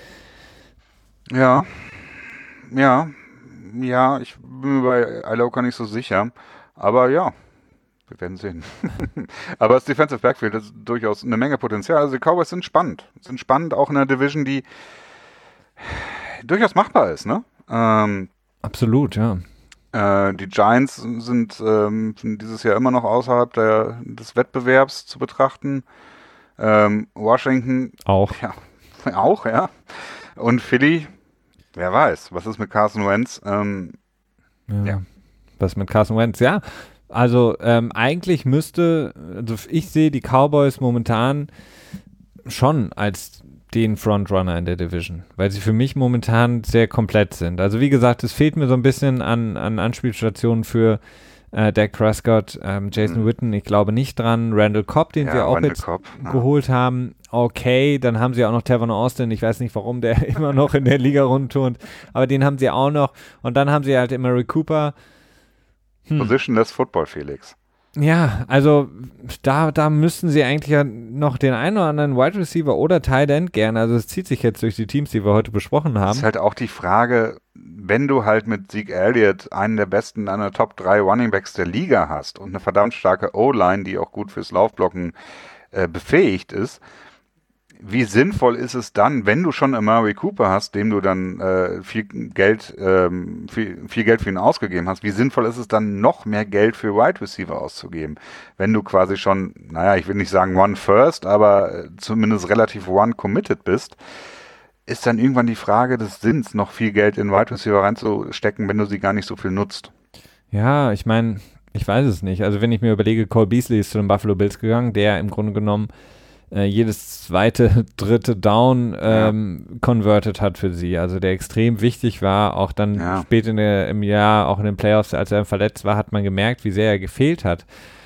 Ja, ich bin mir bei Iloka nicht so sicher, aber ja, wir werden sehen. Aber das Defensive Backfield ist durchaus eine Menge Potenzial. Also die Cowboys sind spannend. Auch in einer Division, die durchaus machbar ist, ne? Absolut, ja. Die Giants sind dieses Jahr immer noch außerhalb des Wettbewerbs zu betrachten. Washington Auch. Ja, auch, ja. Und Philly, wer weiß, was ist mit Carson Wentz? Ja. Was mit Carson Wentz? Ja, also eigentlich also ich sehe die Cowboys momentan schon als den Frontrunner in der Division, weil sie für mich momentan sehr komplett sind. Also wie gesagt, es fehlt mir so ein bisschen an Anspielstationen für Dak Prescott, Jason Witten, ich glaube nicht dran. Randall Cobb, den sie auch jetzt geholt haben, okay, dann haben sie auch noch Tavon Austin, ich weiß nicht, warum der immer noch in der Liga rumturnt, aber den haben sie auch noch. Und dann haben sie halt Amari Cooper. Positionless Football, Felix. Ja, also da müssten sie eigentlich ja noch den einen oder anderen Wide Receiver oder Tight End gerne, also es zieht sich jetzt durch die Teams, die wir heute besprochen haben. Das ist halt auch die Frage, wenn du halt mit Zeke Elliott einen der besten, einer Top 3 Running Backs der Liga hast und eine verdammt starke O-Line, die auch gut fürs Laufblocken befähigt ist, wie sinnvoll ist es dann, wenn du schon Amari Cooper hast, dem du dann viel Geld für ihn ausgegeben hast, wie sinnvoll ist es dann, noch mehr Geld für Wide Receiver auszugeben? Wenn du quasi schon, ich will nicht sagen one first, aber zumindest relativ one committed bist, ist dann irgendwann die Frage des Sinns, noch viel Geld in Wide Receiver reinzustecken, wenn du sie gar nicht so viel nutzt. Ja, ich meine, ich weiß es nicht. Also wenn ich mir überlege, Cole Beasley ist zu den Buffalo Bills gegangen, der im Grunde genommen jedes zweite, dritte Down converted hat für sie, also der extrem wichtig war, auch dann spät im Jahr, auch in den Playoffs, als er verletzt war, hat man gemerkt, wie sehr er gefehlt hat.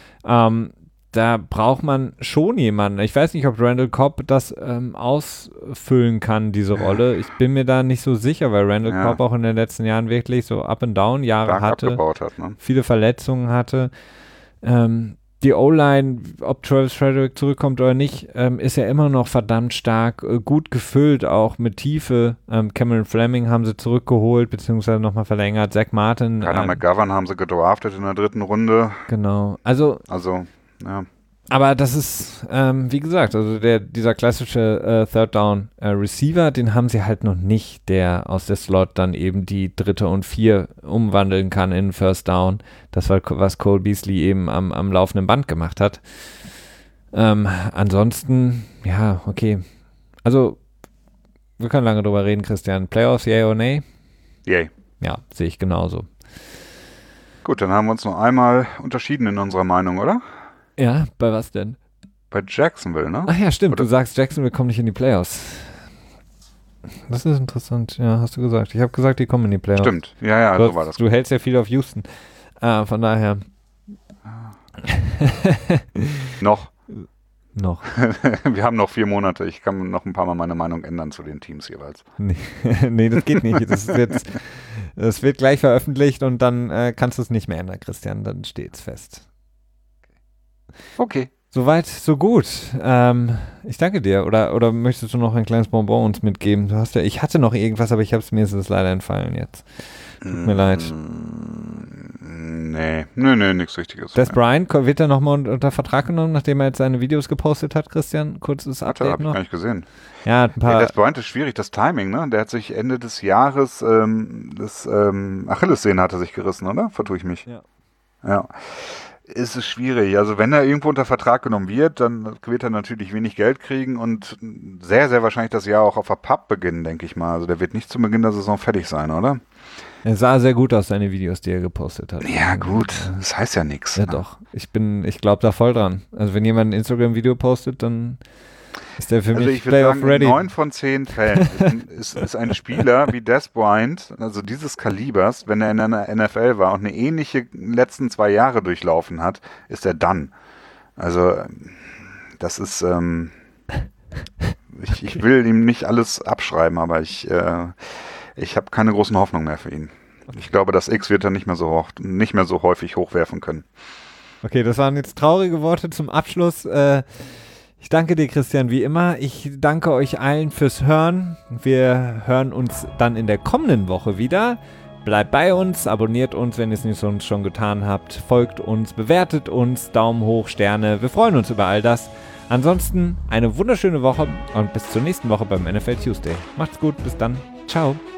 Da braucht man schon jemanden. Ich weiß nicht, ob Randall Cobb das ausfüllen kann, diese Rolle. Ich bin mir da nicht so sicher, weil Randall Cobb auch in den letzten Jahren wirklich so Up-and-Down-Jahre hatte, viele Verletzungen hatte. Die O-Line, ob Travis Frederick zurückkommt oder nicht, ist ja immer noch verdammt stark, gut gefüllt, auch mit Tiefe. Cameron Fleming haben sie zurückgeholt, beziehungsweise nochmal verlängert. Zach Martin. Connor McGovern haben sie gedraftet in der 3. Runde. Genau. Also ja. Aber das ist, wie gesagt, also dieser klassische Third Down Receiver, den haben sie halt noch nicht, der aus der Slot dann eben die 3. und 4 umwandeln kann in First Down. Das war, was Cole Beasley eben am laufenden Band gemacht hat. Ansonsten, ja, okay. Also, wir können lange drüber reden, Christian. Playoffs, yay oder nay? Yay. Ja, sehe ich genauso. Gut, dann haben wir uns noch einmal unterschieden in unserer Meinung, oder? Ja, bei was denn? Bei Jacksonville, ne? Ach ja, stimmt. Du sagst, Jacksonville kommt nicht in die Playoffs. Das ist interessant. Ja, hast du gesagt. Ich habe gesagt, die kommen in die Playoffs. Stimmt. Ja, so war das. Du hältst ja viel auf Houston. Von daher. Noch. Wir haben noch 4 Monate. Ich kann noch ein paar Mal meine Meinung ändern zu den Teams jeweils. Nee, das geht nicht. Das wird gleich veröffentlicht und dann kannst du es nicht mehr ändern, Christian. Dann steht's fest. Okay. Soweit, so gut. Ich danke dir. Oder möchtest du noch ein kleines Bonbon uns mitgeben? Ich hatte noch irgendwas, aber mir ist es leider entfallen jetzt. Tut mir leid. Nee, nichts Richtiges. Des Bryant, wird er nochmal unter Vertrag genommen, nachdem er jetzt seine Videos gepostet hat, Christian? Kurzes Update hab ich gar nicht gesehen. Ja, ein paar. Des Bryant ist schwierig, das Timing, ne? Der hat sich Ende des Jahres Achillessehne hat er sich gerissen, oder? Vertue ich mich? Ja. Ist es schwierig. Also wenn er irgendwo unter Vertrag genommen wird, dann wird er natürlich wenig Geld kriegen und sehr, sehr wahrscheinlich das Jahr auch auf der Pub beginnen, denke ich mal. Also der wird nicht zu Beginn der Saison fertig sein, oder? Er sah sehr gut aus, seine Videos, die er gepostet hat. Ja gut, das heißt ja nichts. Ja doch, ich glaube da voll dran. Also wenn jemand ein Instagram-Video postet, dann Ist der für Also mich ich würde Playoff sagen, ready? in 9 von 10 Fällen ist ein Spieler wie Des Bryant, also dieses Kalibers, wenn er in einer NFL war und eine ähnliche letzten 2 Jahre durchlaufen hat, ist er dann. Also das ist, ich will ihm nicht alles abschreiben, aber ich habe keine großen Hoffnungen mehr für ihn. Ich glaube, das X wird er nicht mehr so häufig hochwerfen können. Okay, das waren jetzt traurige Worte zum Abschluss. Ich danke dir, Christian, wie immer. Ich danke euch allen fürs Hören. Wir hören uns dann in der kommenden Woche wieder. Bleibt bei uns, abonniert uns, wenn ihr es nicht sonst schon getan habt. Folgt uns, bewertet uns, Daumen hoch, Sterne. Wir freuen uns über all das. Ansonsten eine wunderschöne Woche und bis zur nächsten Woche beim NFL Tuesday. Macht's gut, bis dann. Ciao.